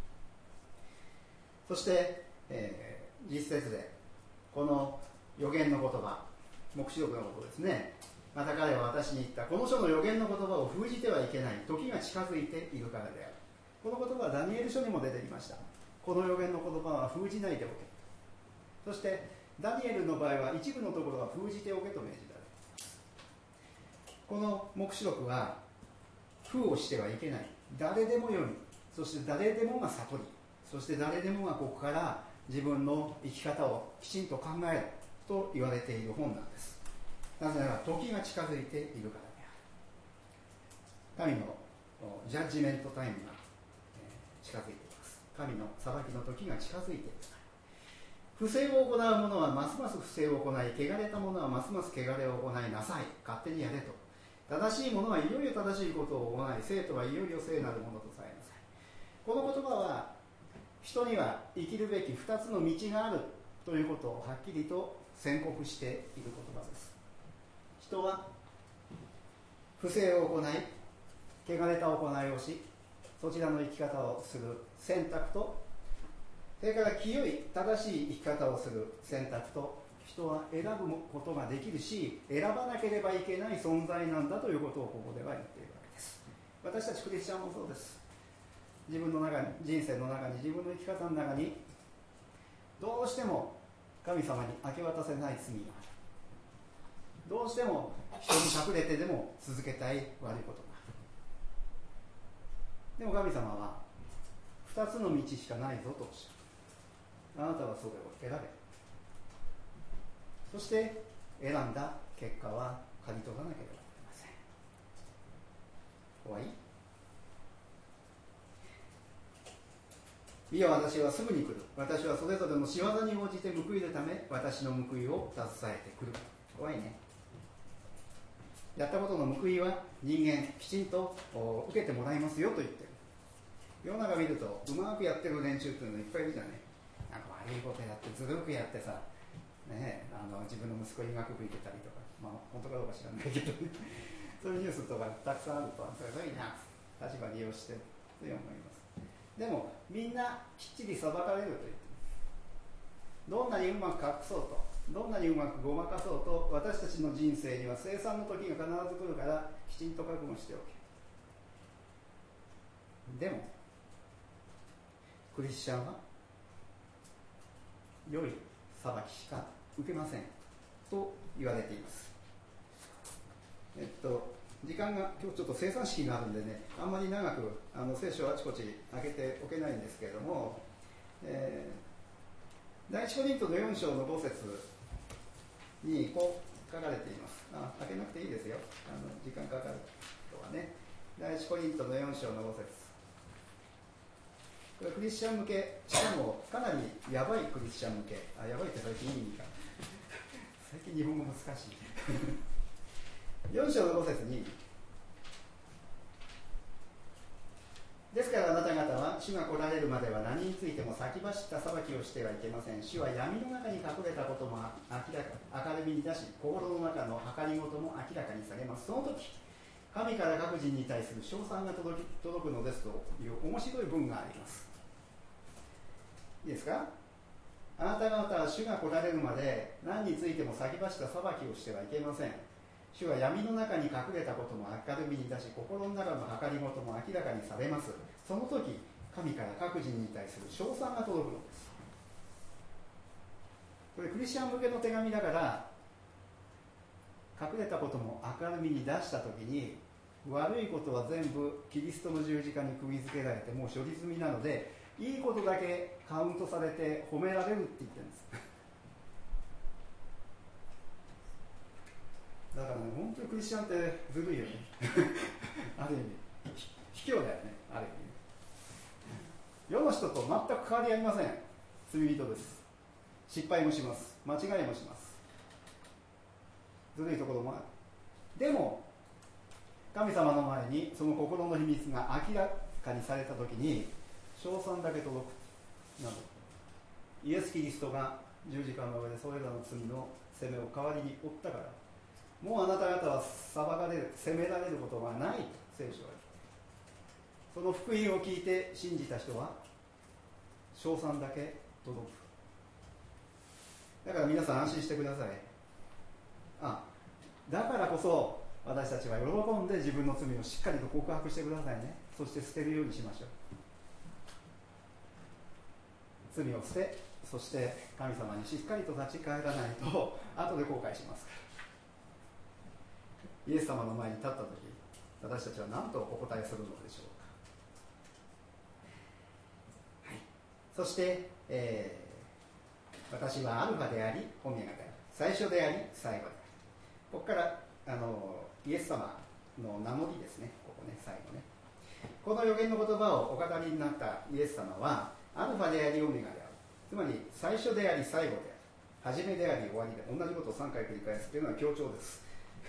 そして、えー、実節でこの預言の言葉、黙示録のことですね。また彼は私に言った。この書の預言の言葉を封じてはいけない。時が近づいているからである。この言葉はダニエル書にも出てきました。この預言の言葉は封じないでおけ。そしてダニエルの場合は一部のところは封じておけと命じられる。この黙示録は封をしてはいけない。誰でも読み、そして誰でもが悟り、そして誰でもがここから自分の生き方をきちんと考えると言われている本なんです。なぜなら時が近づいているからである。神のジャッジメントタイムが近づいています。神の裁きの時が近づいている。不正を行う者はますます不正を行い、汚れた者はますます汚れを行いなさい。勝手にやれと。正しい者はいよいよ正しいことを行い、聖徒はいよいよ聖なるものとされなさい。この言葉は人には生きるべき二つの道があるということをはっきりと宣告している言葉です。人は不正を行い、汚れた行いをし、そちらの生き方をする選択と、それから清い正しい生き方をする選択と、人は選ぶことができるし、選ばなければいけない存在なんだということをここでは言っているわけです。私たちクリスチャンもそうです。自分の中に、人生の中に、自分の生き方の中にどうしても神様に明け渡せない罪がある。どうしても人に隠れてでも続けたい悪いことがある。でも神様は二つの道しかないぞとおっしゃる。あなたはそれを選べ。そして選んだ結果は刈り取らなければなりません。怖い？いや、私はすぐに来る。私はそれぞれの仕業に応じて報いるため、私の報いを携えてくる。怖いね。やったことの報いは人間きちんと受けてもらいますよと言ってる。世の中見るとうまくやってる連中っていうのいっぱいいるじゃない。なんか悪いことやってずるくやってさ、ね、あの自分の息子医学部行けたりとか、まあ本当かどうか知らないけどねそういうニュースとかたくさんあると、すごいな、立場利用してと思います。でもみんなきっちり裁かれると言って、どんなにうまく隠そうと、どんなにうまくごまかそうと、私たちの人生には清算の時が必ず来るから、きちんと覚悟しておけ。でもクリスチャンは良い裁きしか受けませんと言われています。えっと時間が今日ちょっと生産式があるんでね、あんまり長くあの聖書をあちこち開けておけないんですけれども、えー、第一コリントのよん章のご節にこう書かれています。あ、開けなくていいですよ、あの時間かかるとかね。第一コリントのよん章のご節、これクリスチャン向け、しかもかなりやばいクリスチャン向け。あ、やばいって最近いい意味か最近日本語難しいよん章のご節に、ですからあなた方は主が来られるまでは何についても先走った裁きをしてはいけません。主は闇の中に隠れたことも明らか明るみに出し、心の中の計りごとも明らかにされます。その時神から各人に対する称賛が届き届くのですという面白い文があります。いいですか。あなた方は主が来られるまで何についても先走った裁きをしてはいけません。 主は闇の中に隠れたことも明るみに出し、心の中の計りごとも明らかにされます。その時、神から各人に対する称賛が届くのです。これクリスチャン向けの手紙だから、隠れたことも明るみに出した時に、悪いことは全部キリストの十字架に釘付けられてもう処理済みなので、いいことだけカウントされて褒められるって言ってるんです。だからね、本当にクリスチャンってずるいよね。ある意味卑怯だよね、ある意味ね。世の人と全く変わりありません。罪人です。失敗もします。間違いもします。ずるいところもある。でも神様の前にその心の秘密が明らかにされたときに称賛だけ届く。なのイエス・キリストが十字架の上でそれらの罪の責めを代わりに負ったから、もうあなた方は裁かれる、責められることがないと聖書は言って、その福音を聞いて信じた人は称賛だけ届く。だから皆さん安心してください。あ、だからこそ私たちは喜んで自分の罪をしっかりと告白してくださいね。そして捨てるようにしましょう。罪を捨て、そして神様にしっかりと立ち返らないと後で後悔しますから。イエス様の前に立ったとき、私たちは何とお答えするのでしょうか。はい、そして、えー、私はアルファでありオメガである、最初であり最後である。ここからあのイエス様の名乗りですね。ここね、最後ね、この予言の言葉をお語りになったイエス様はアルファでありオメガである、つまり最初であり最後である、初めであり終わりで、同じことをさんかい繰り返すというのは強調です。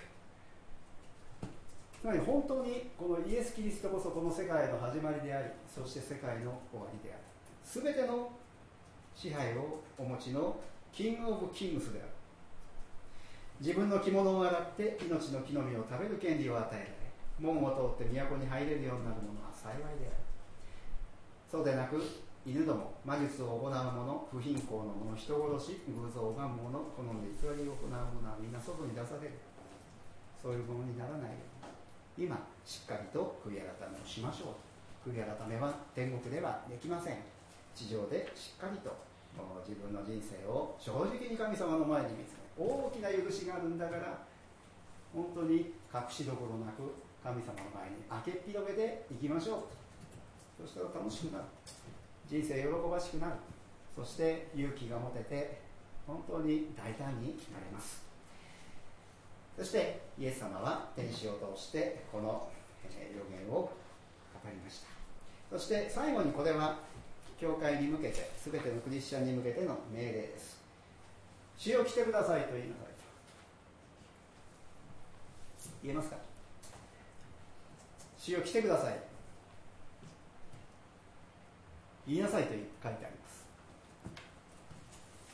つまり本当にこのイエス・キリストこそこの世界の始まりであり、そして世界の終わりである、すべての支配をお持ちのキング・オブ・キングスである。自分の着物を洗って命の木の実を食べる権利を与えられ、門を通って都に入れるようになる者は幸いである。そうでなく、犬ども、魔術を行う者、不貧困の者、人殺し、偶像を拝む者、好んで偽りを行う者はみんな外に出される。そういうものにならないように、今しっかりと悔い改めをしましょう。悔い改めは天国ではできません。地上でしっかりと自分の人生を正直に神様の前に見つめ、大きな許しがあるんだから、本当に隠しどころなく神様の前に明けっ広げていきましょう。そしたら楽しくなる、人生喜ばしくなる、そして勇気が持てて本当に大胆になれます。そしてイエス様は天使を通してこの予言を語りました。そして最後に、これは教会に向けて、全てのクリスチャンに向けての命令です。主を来てくださいと言いなさいと。言えますか？主を来てください、言いなさいと書いてあります。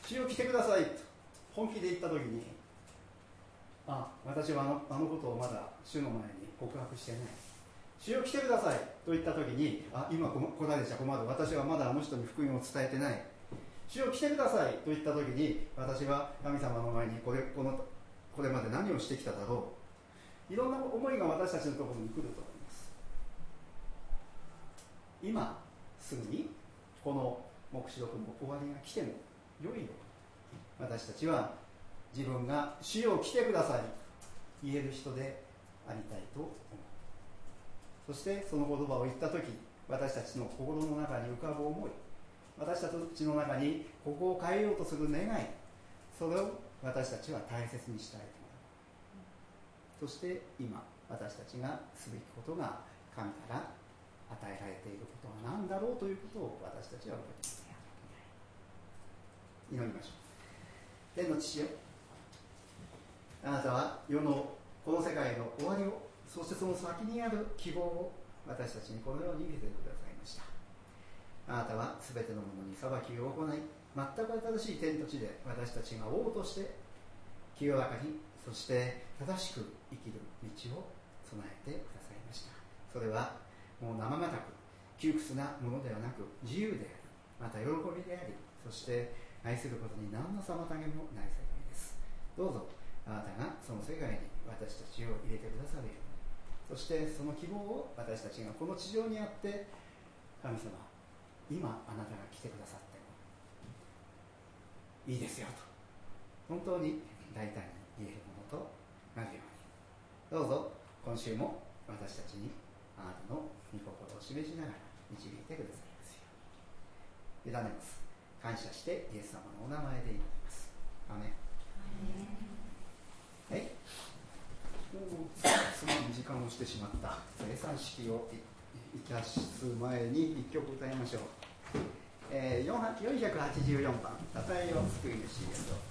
主を来てくださいと本気で言ったときに、あ、私はあの、あのことをまだ主の前に告白してない。主を来てくださいと言ったときに、あ、今来られちゃ困る、私はまだあの人に福音を伝えてない。主を来てくださいと言ったときに、私は神様の前にこれ、この、これまで何をしてきただろう、いろんな思いが私たちのところに来ると思います。今すぐにこの黙示録の終わりが来ても良いように、私たちは自分が主よ来てください言える人でありたいと思う。そしてその言葉を言ったとき、私たちの心の中に浮かぶ思い、私たちの中にここを変えようとする願い、それを私たちは大切にしたいと思う。そして今私たちがすべきことが、神から与えられていることは何だろうということを私たちは受け止めて祈りましょう。天の父よ、あなたは世のこの世界の終わりを、そしてその先にある希望を私たちにこのように見せてくださいました。あなたはすべてのものに裁きを行い、全く新しい天と地で私たちが王として清らかに、そして正しく生きる道を備えてくださいました。それはもう生々く窮屈なものではなく、自由であり、また喜びであり、そして愛することに何の妨げもない世界です。どうぞあなたがその世界に私たちを入れてくださるように、そしてその希望を私たちがこの地上にあって、神様、今あなたが来てくださってもいいですよと本当に大胆に言えるものとなるように、どうぞ今週も私たちにあなたの御心を示しながら導いてくださいますように委ねます。感謝してイエス様のお名前で祈ります。アメン。はい、もうすまん時間をしてしまった。生産式をいたす前にいっきょく歌いましょう。えー、よんひゃくはちじゅうよんばん「たたえよ救い主イエスを」。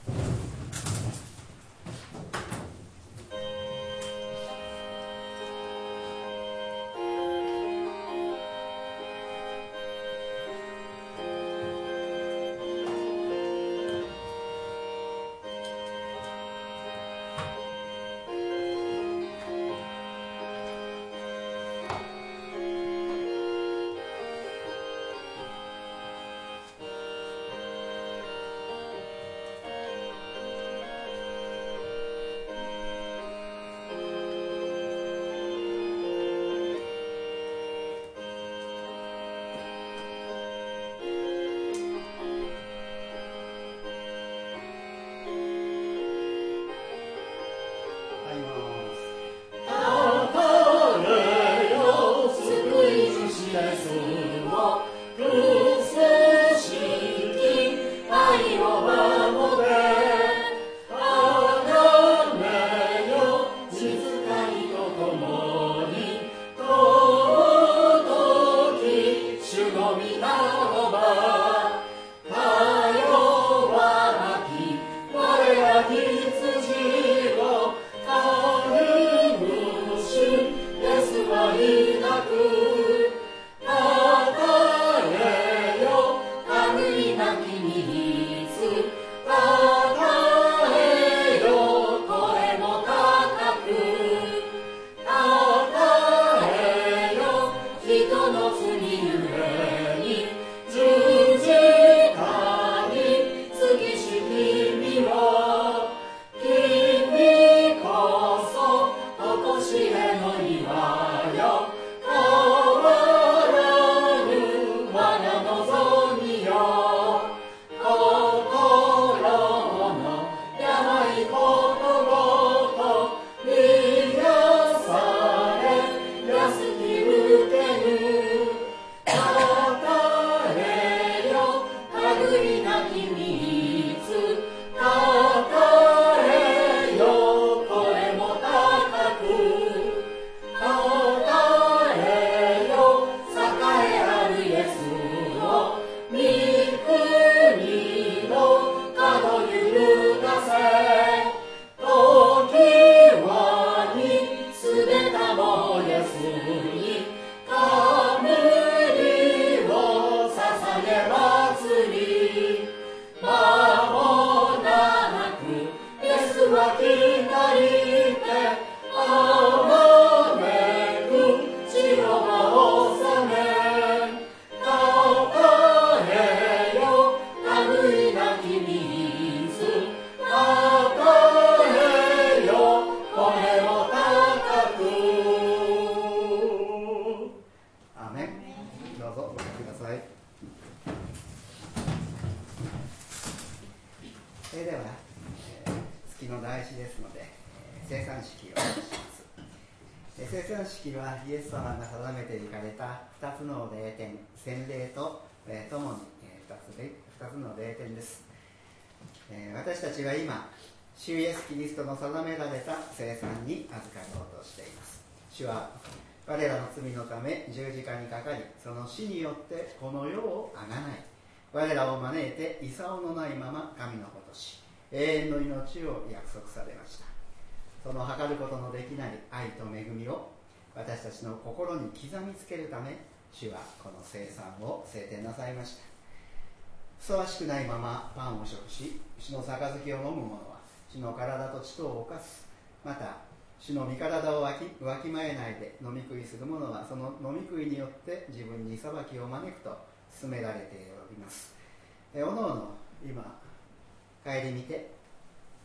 私たちは今、主イエスキリストの定められた聖餐に預かろうとしています。主は我らの罪のため十字架にかかり、その死によってこの世をあがない、我らを招いて功のないまま神の子とし、永遠の命を約束されました。その計ることのできない愛と恵みを私たちの心に刻みつけるため、主はこの聖餐を制定なさいました。ふさわしくないままパンを食し、主の杯を飲む者は主の体と血とを犯す。また主の御体をわき、わきまえないで飲み食いする者はその飲み食いによって自分に裁きを招くと勧められております。えおのおの今顧みて、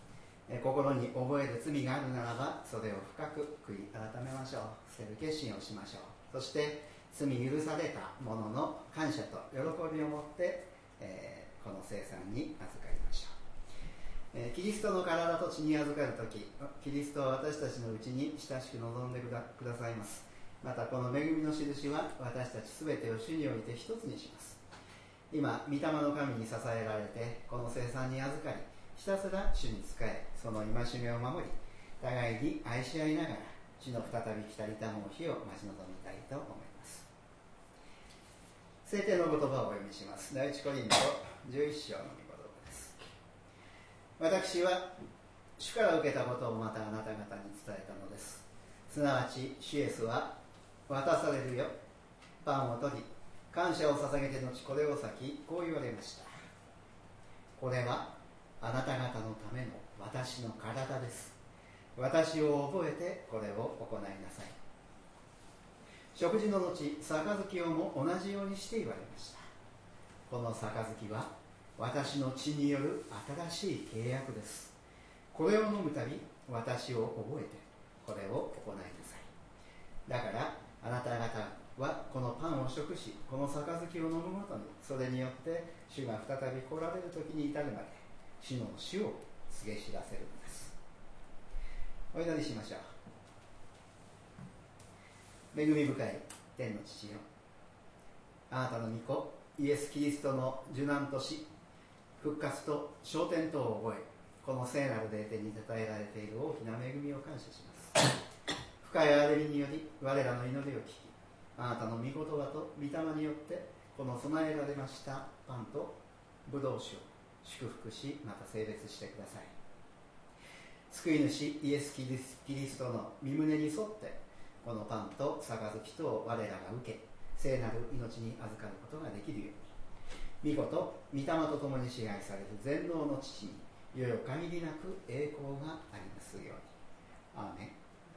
心に覚える罪があるならばそれを深く悔い改めましょう。捨てる決心をしましょう。そして罪許されたものの感謝と喜びを持って、えー、この聖餐に預かりましょう。えー、キリストの体と血に預かるとき、キリストは私たちのうちに親しく望んでくださいます。またこの恵みの印は私たちすべてを主において一つにします。今御霊の神に支えられてこの聖餐に預かり、ひたすら主に仕え、その戒めを守り、互いに愛し合いながら主の再び来たりたむ日を待ち望みたいと思います。聖典の言葉をお読みします。第一コリントじゅういっ章の御言葉です。私は主から受けたことをまたあなた方に伝えたのです。すなわち主イエスは渡されるよ、パンを取り感謝を捧げて後これを裂き、こう言われました。これはあなた方のための私の体です。私を覚えてこれを行いなさい。食事の後、杯をも同じようにして言われました。この杯は私の血による新しい契約です。これを飲むたび私を覚えてこれを行いなさい。だからあなた方はこのパンを食し、この杯を飲むごとに、それによって主が再び来られる時に至るまで主の死を告げ知らせるのです。お祈りしましょう。恵み深い天の父よ、あなたの御子イエス・キリストの受難と死、復活と昇天とを覚え、この聖なる霊典に称えられている大きな恵みを感謝します。深い憐れみにより我らの祈りを聞き、あなたの御言葉と御霊によってこの備えられましたパンとブドウ酒を祝福し、また聖別してください。救い主イエス・キリストの御胸に沿ってこのパンと杯と我らが受け、聖なる命に預かることができるように、御子と御霊と共に支配される全能の父にいよいよ限りなく栄光がありますように。アーメン。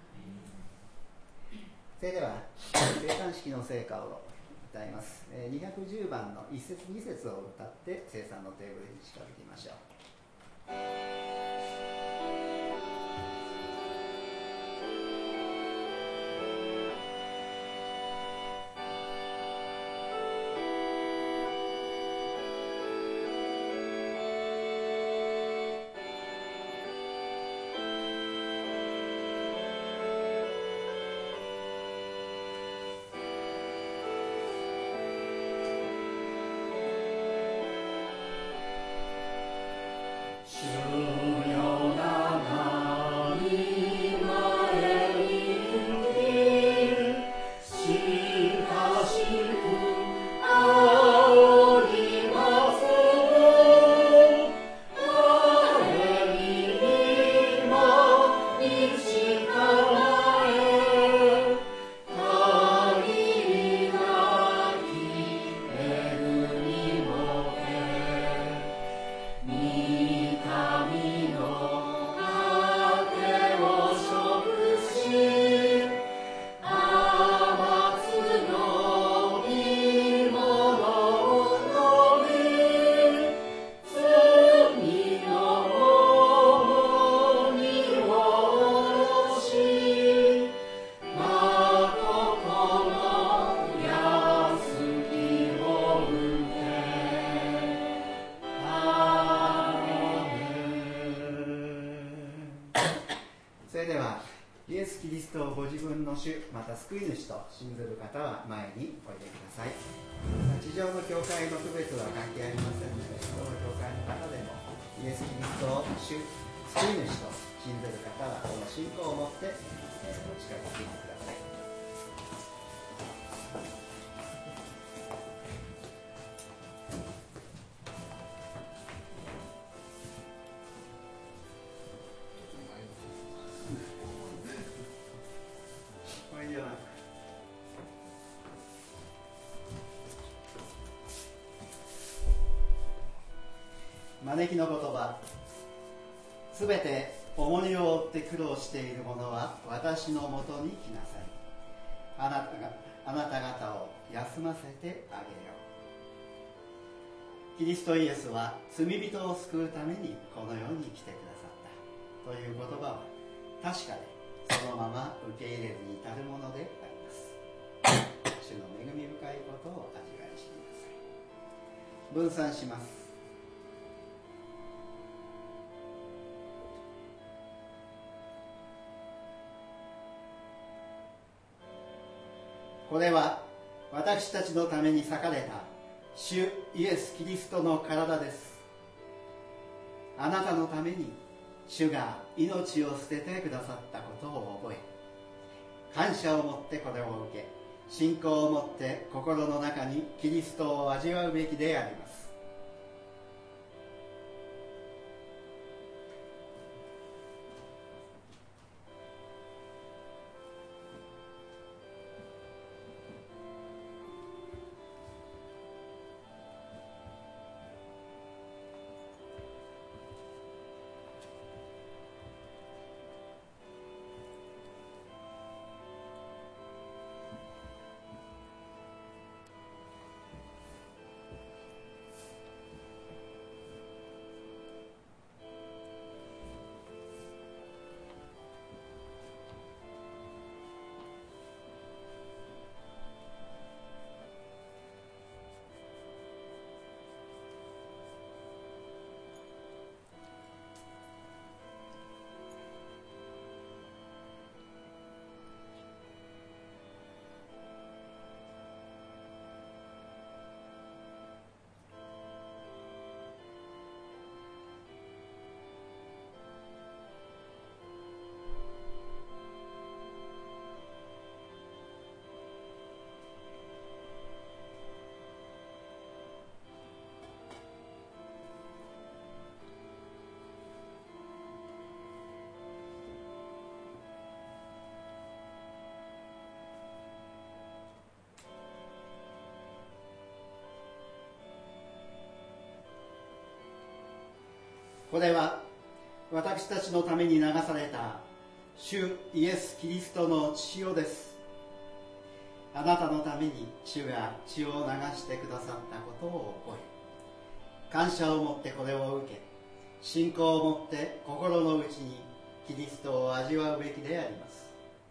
それでは聖餐式の聖歌を歌います。にひゃくじゅうばんのいっ節に節を歌って聖餐のテーブルに近づきましょう。また救い主と信ずる方は前においでください。地上の教会の区別は関係ありませんので、どの教会の方でもイエス・キリストを主、救い主と信ずる方はこの信仰を持って、えー、お近づきください。招きの言葉、すべて重荷を負って苦労している者は私のもとに来なさい。あなたがあなた方を休ませてあげよう。キリストイエスは罪人を救うためにこの世に来てくださった。 という言葉は確かで、そのまま受け入れるに至るものであります。主の恵み深いことを味わいしてください。分散します。これは私たちのために裂かれた主イエス・キリストの体です。あなたのために主が命を捨ててくださったことを覚え、感謝を持ってこれを受け、信仰を持って心の中にキリストを味わうべきであります。これは私たちのために流された主イエス・キリストの血潮です。あなたのために主が血を流してくださったことを覚え、感謝を持ってこれを受け、信仰を持って心の内にキリストを味わうべきであります。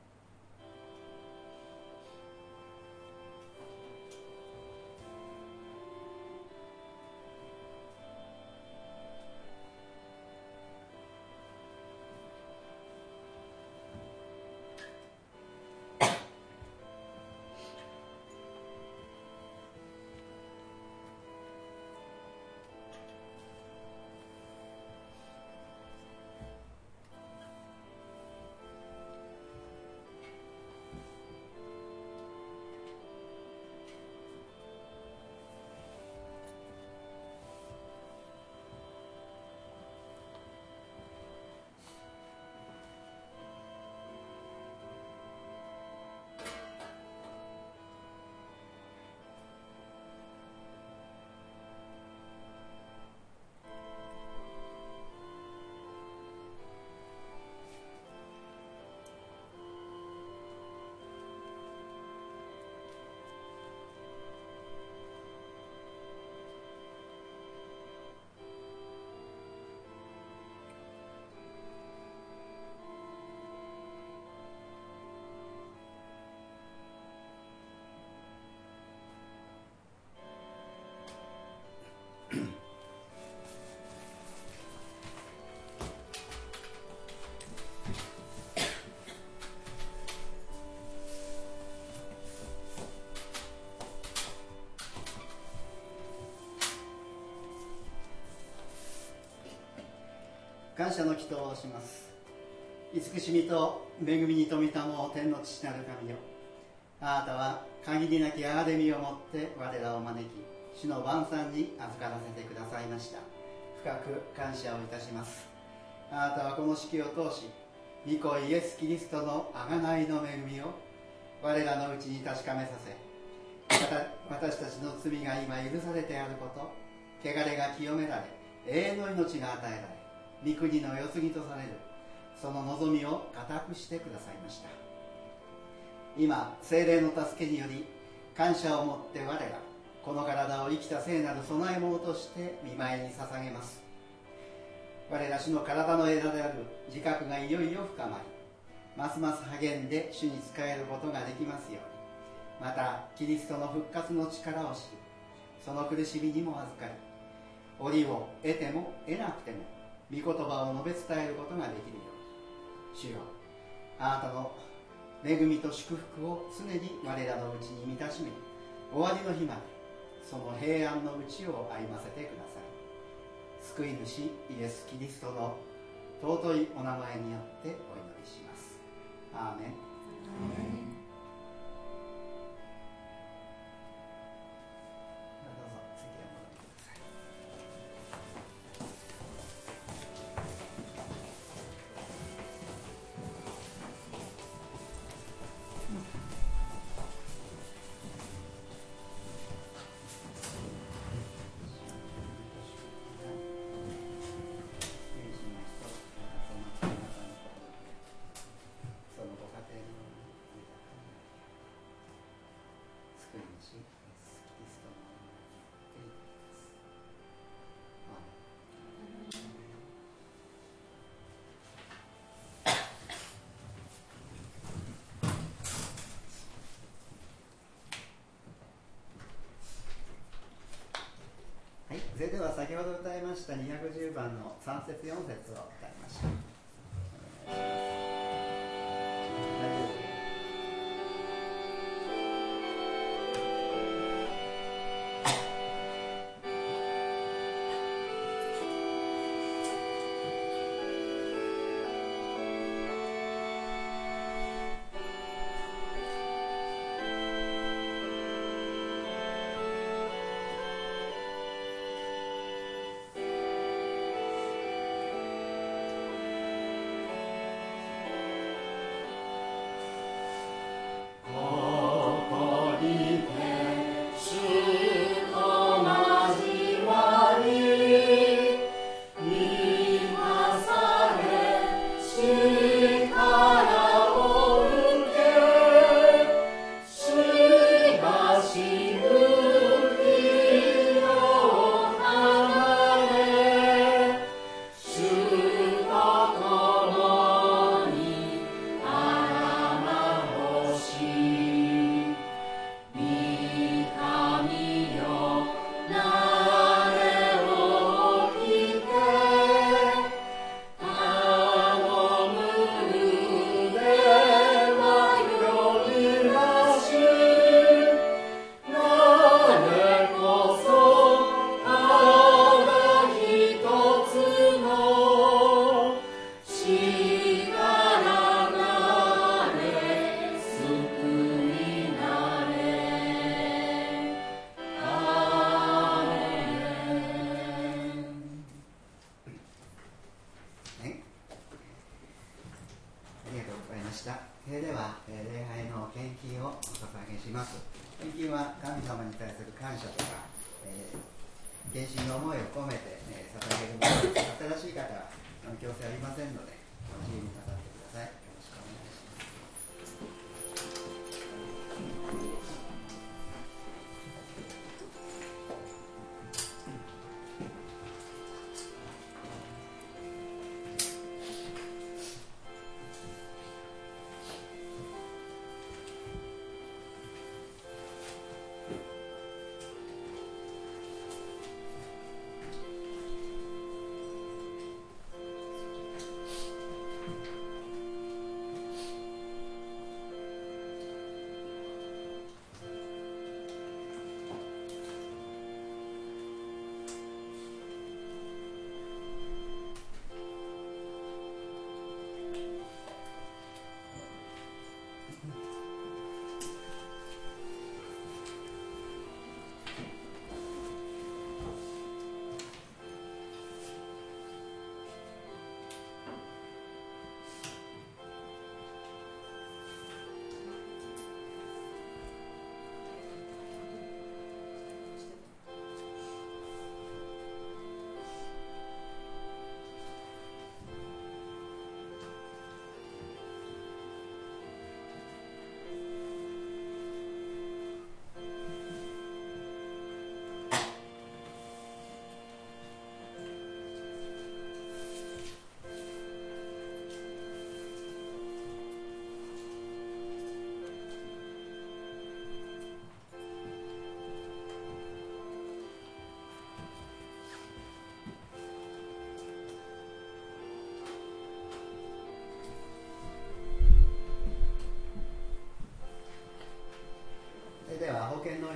感謝の祈祷をします。慈しみと恵みに富みたも天の父なる神よ、あなたは限りなき憐れみをもって我らを招き、主の晩餐に預からせてくださいました。深く感謝をいたします。あなたはこの式を通し、御子イエス・キリストの贖いの恵みを我らのうちに確かめさせ、私たちの罪が今許されてあること、汚れが清められ、永遠の命が与えられ、御国の世継ぎとされる、その望みを固くしてくださいました。今、聖霊の助けにより、感謝を持って我ら、この体を生きた聖なる供え物として御前に捧げます。 我ら主の体の枝である自覚がいよいよ深まり、ますます励んで主に仕えることができますように、またキリストの復活の力を知り、その苦しみにも預かり、折を得ても得なくても御言葉を述べ伝えることができるように、主よ、あなたの恵みと祝福を常に我らのうちに満たしめ、終わりの日までその平安のうちを歩ませてください。救い主イエス・キリストの尊いお名前によってお祈りします。アーメン。アーメン。それでは先ほど歌いましたにひゃくじゅうばんのさん節よん節を歌いましょう。お願いします。大丈夫です。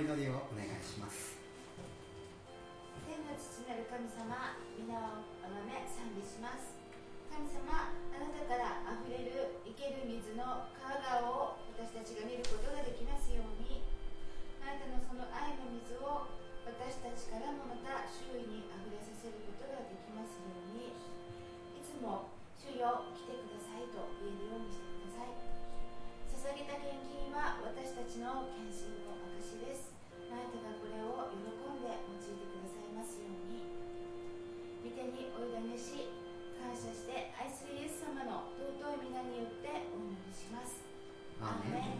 祈りをお願いします。 天の父なる神様、皆をあがめ賛美します。神様、あなたからあふれる生ける水の川川を私たちが見ることができますように、あなたのその愛の水を私たちからもまた周囲にあふれさせることができますように、いつも主よ来てくださいと言えるようにしてください。捧げた献金は私たちの献身の証です。あなたがこれを喜んで用いてくださいますように、御手にお委ねし、感謝して愛するイエス様の尊い皆によってお祈りします。アーメン。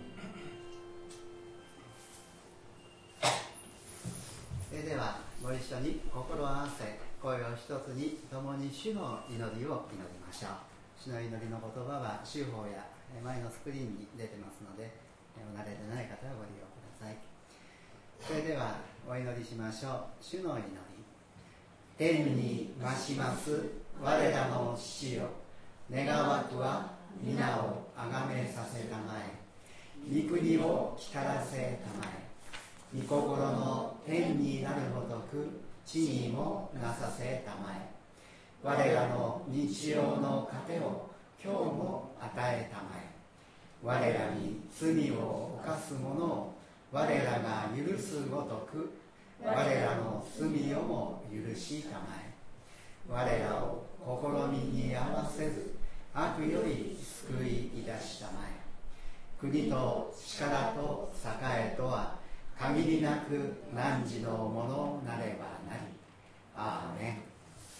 それではご一緒に心を合わせ、声を一つに共に主の祈りを祈りましょう。主の祈りの言葉は修法や前のスクリーンに出てますので、お慣れでない方はご利用ください。それではお祈りしましょう。主の祈り。天に増します我らの父よ、願わくは皆をあがめさせたまえ、御国を来たらせたまえ、御心の天になるごとく地にもなさせたまえ、我らの日曜の糧を今日も与えたまえ、我らに罪を犯す者を我らが許すごとく我らの罪をも許したまえ、我らを試みに合わせず悪より救い出したまえ、国と力と栄とは限りなく汝のものなればなり。アーメン。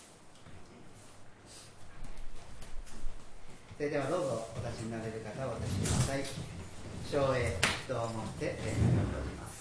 それではどうぞお立ちになれる方はお立ちください。唱詠人をもって礼拝をとります。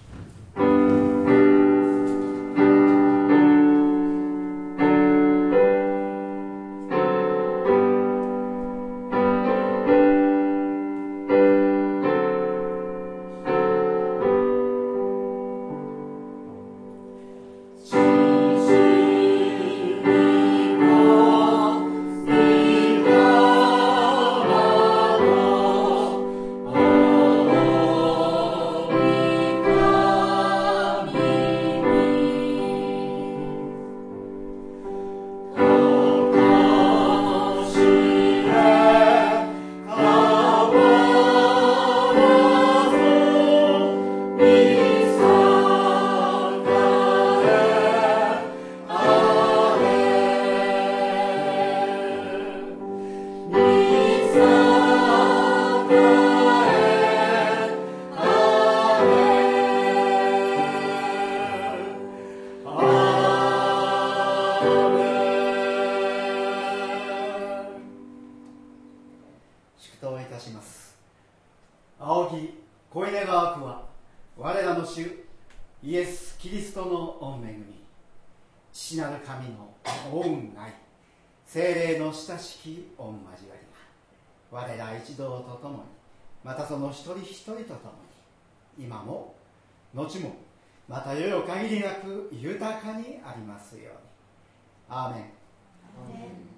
我ら一同とともに、またその一人一人とともに、今も後もまた世よ限りなく豊かにありますように。アーメン。アーメン。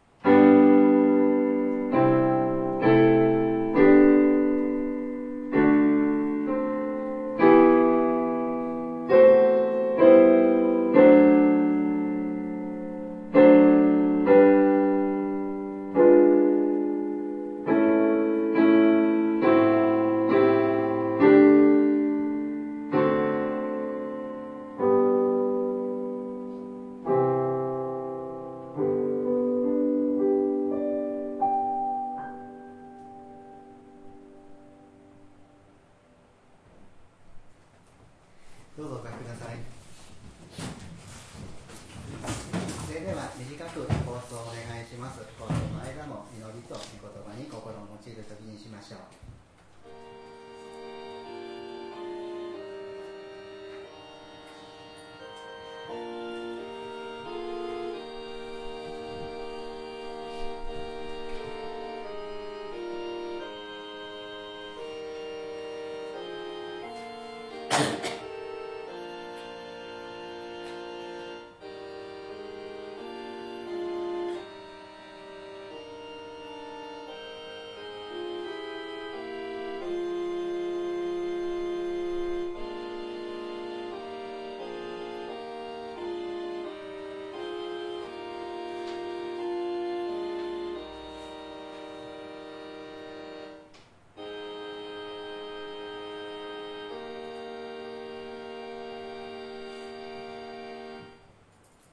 どうぞお書きください。それでは短く放送をお願いします。放送の間も祈りと御言葉に心を用いる時にしましょう。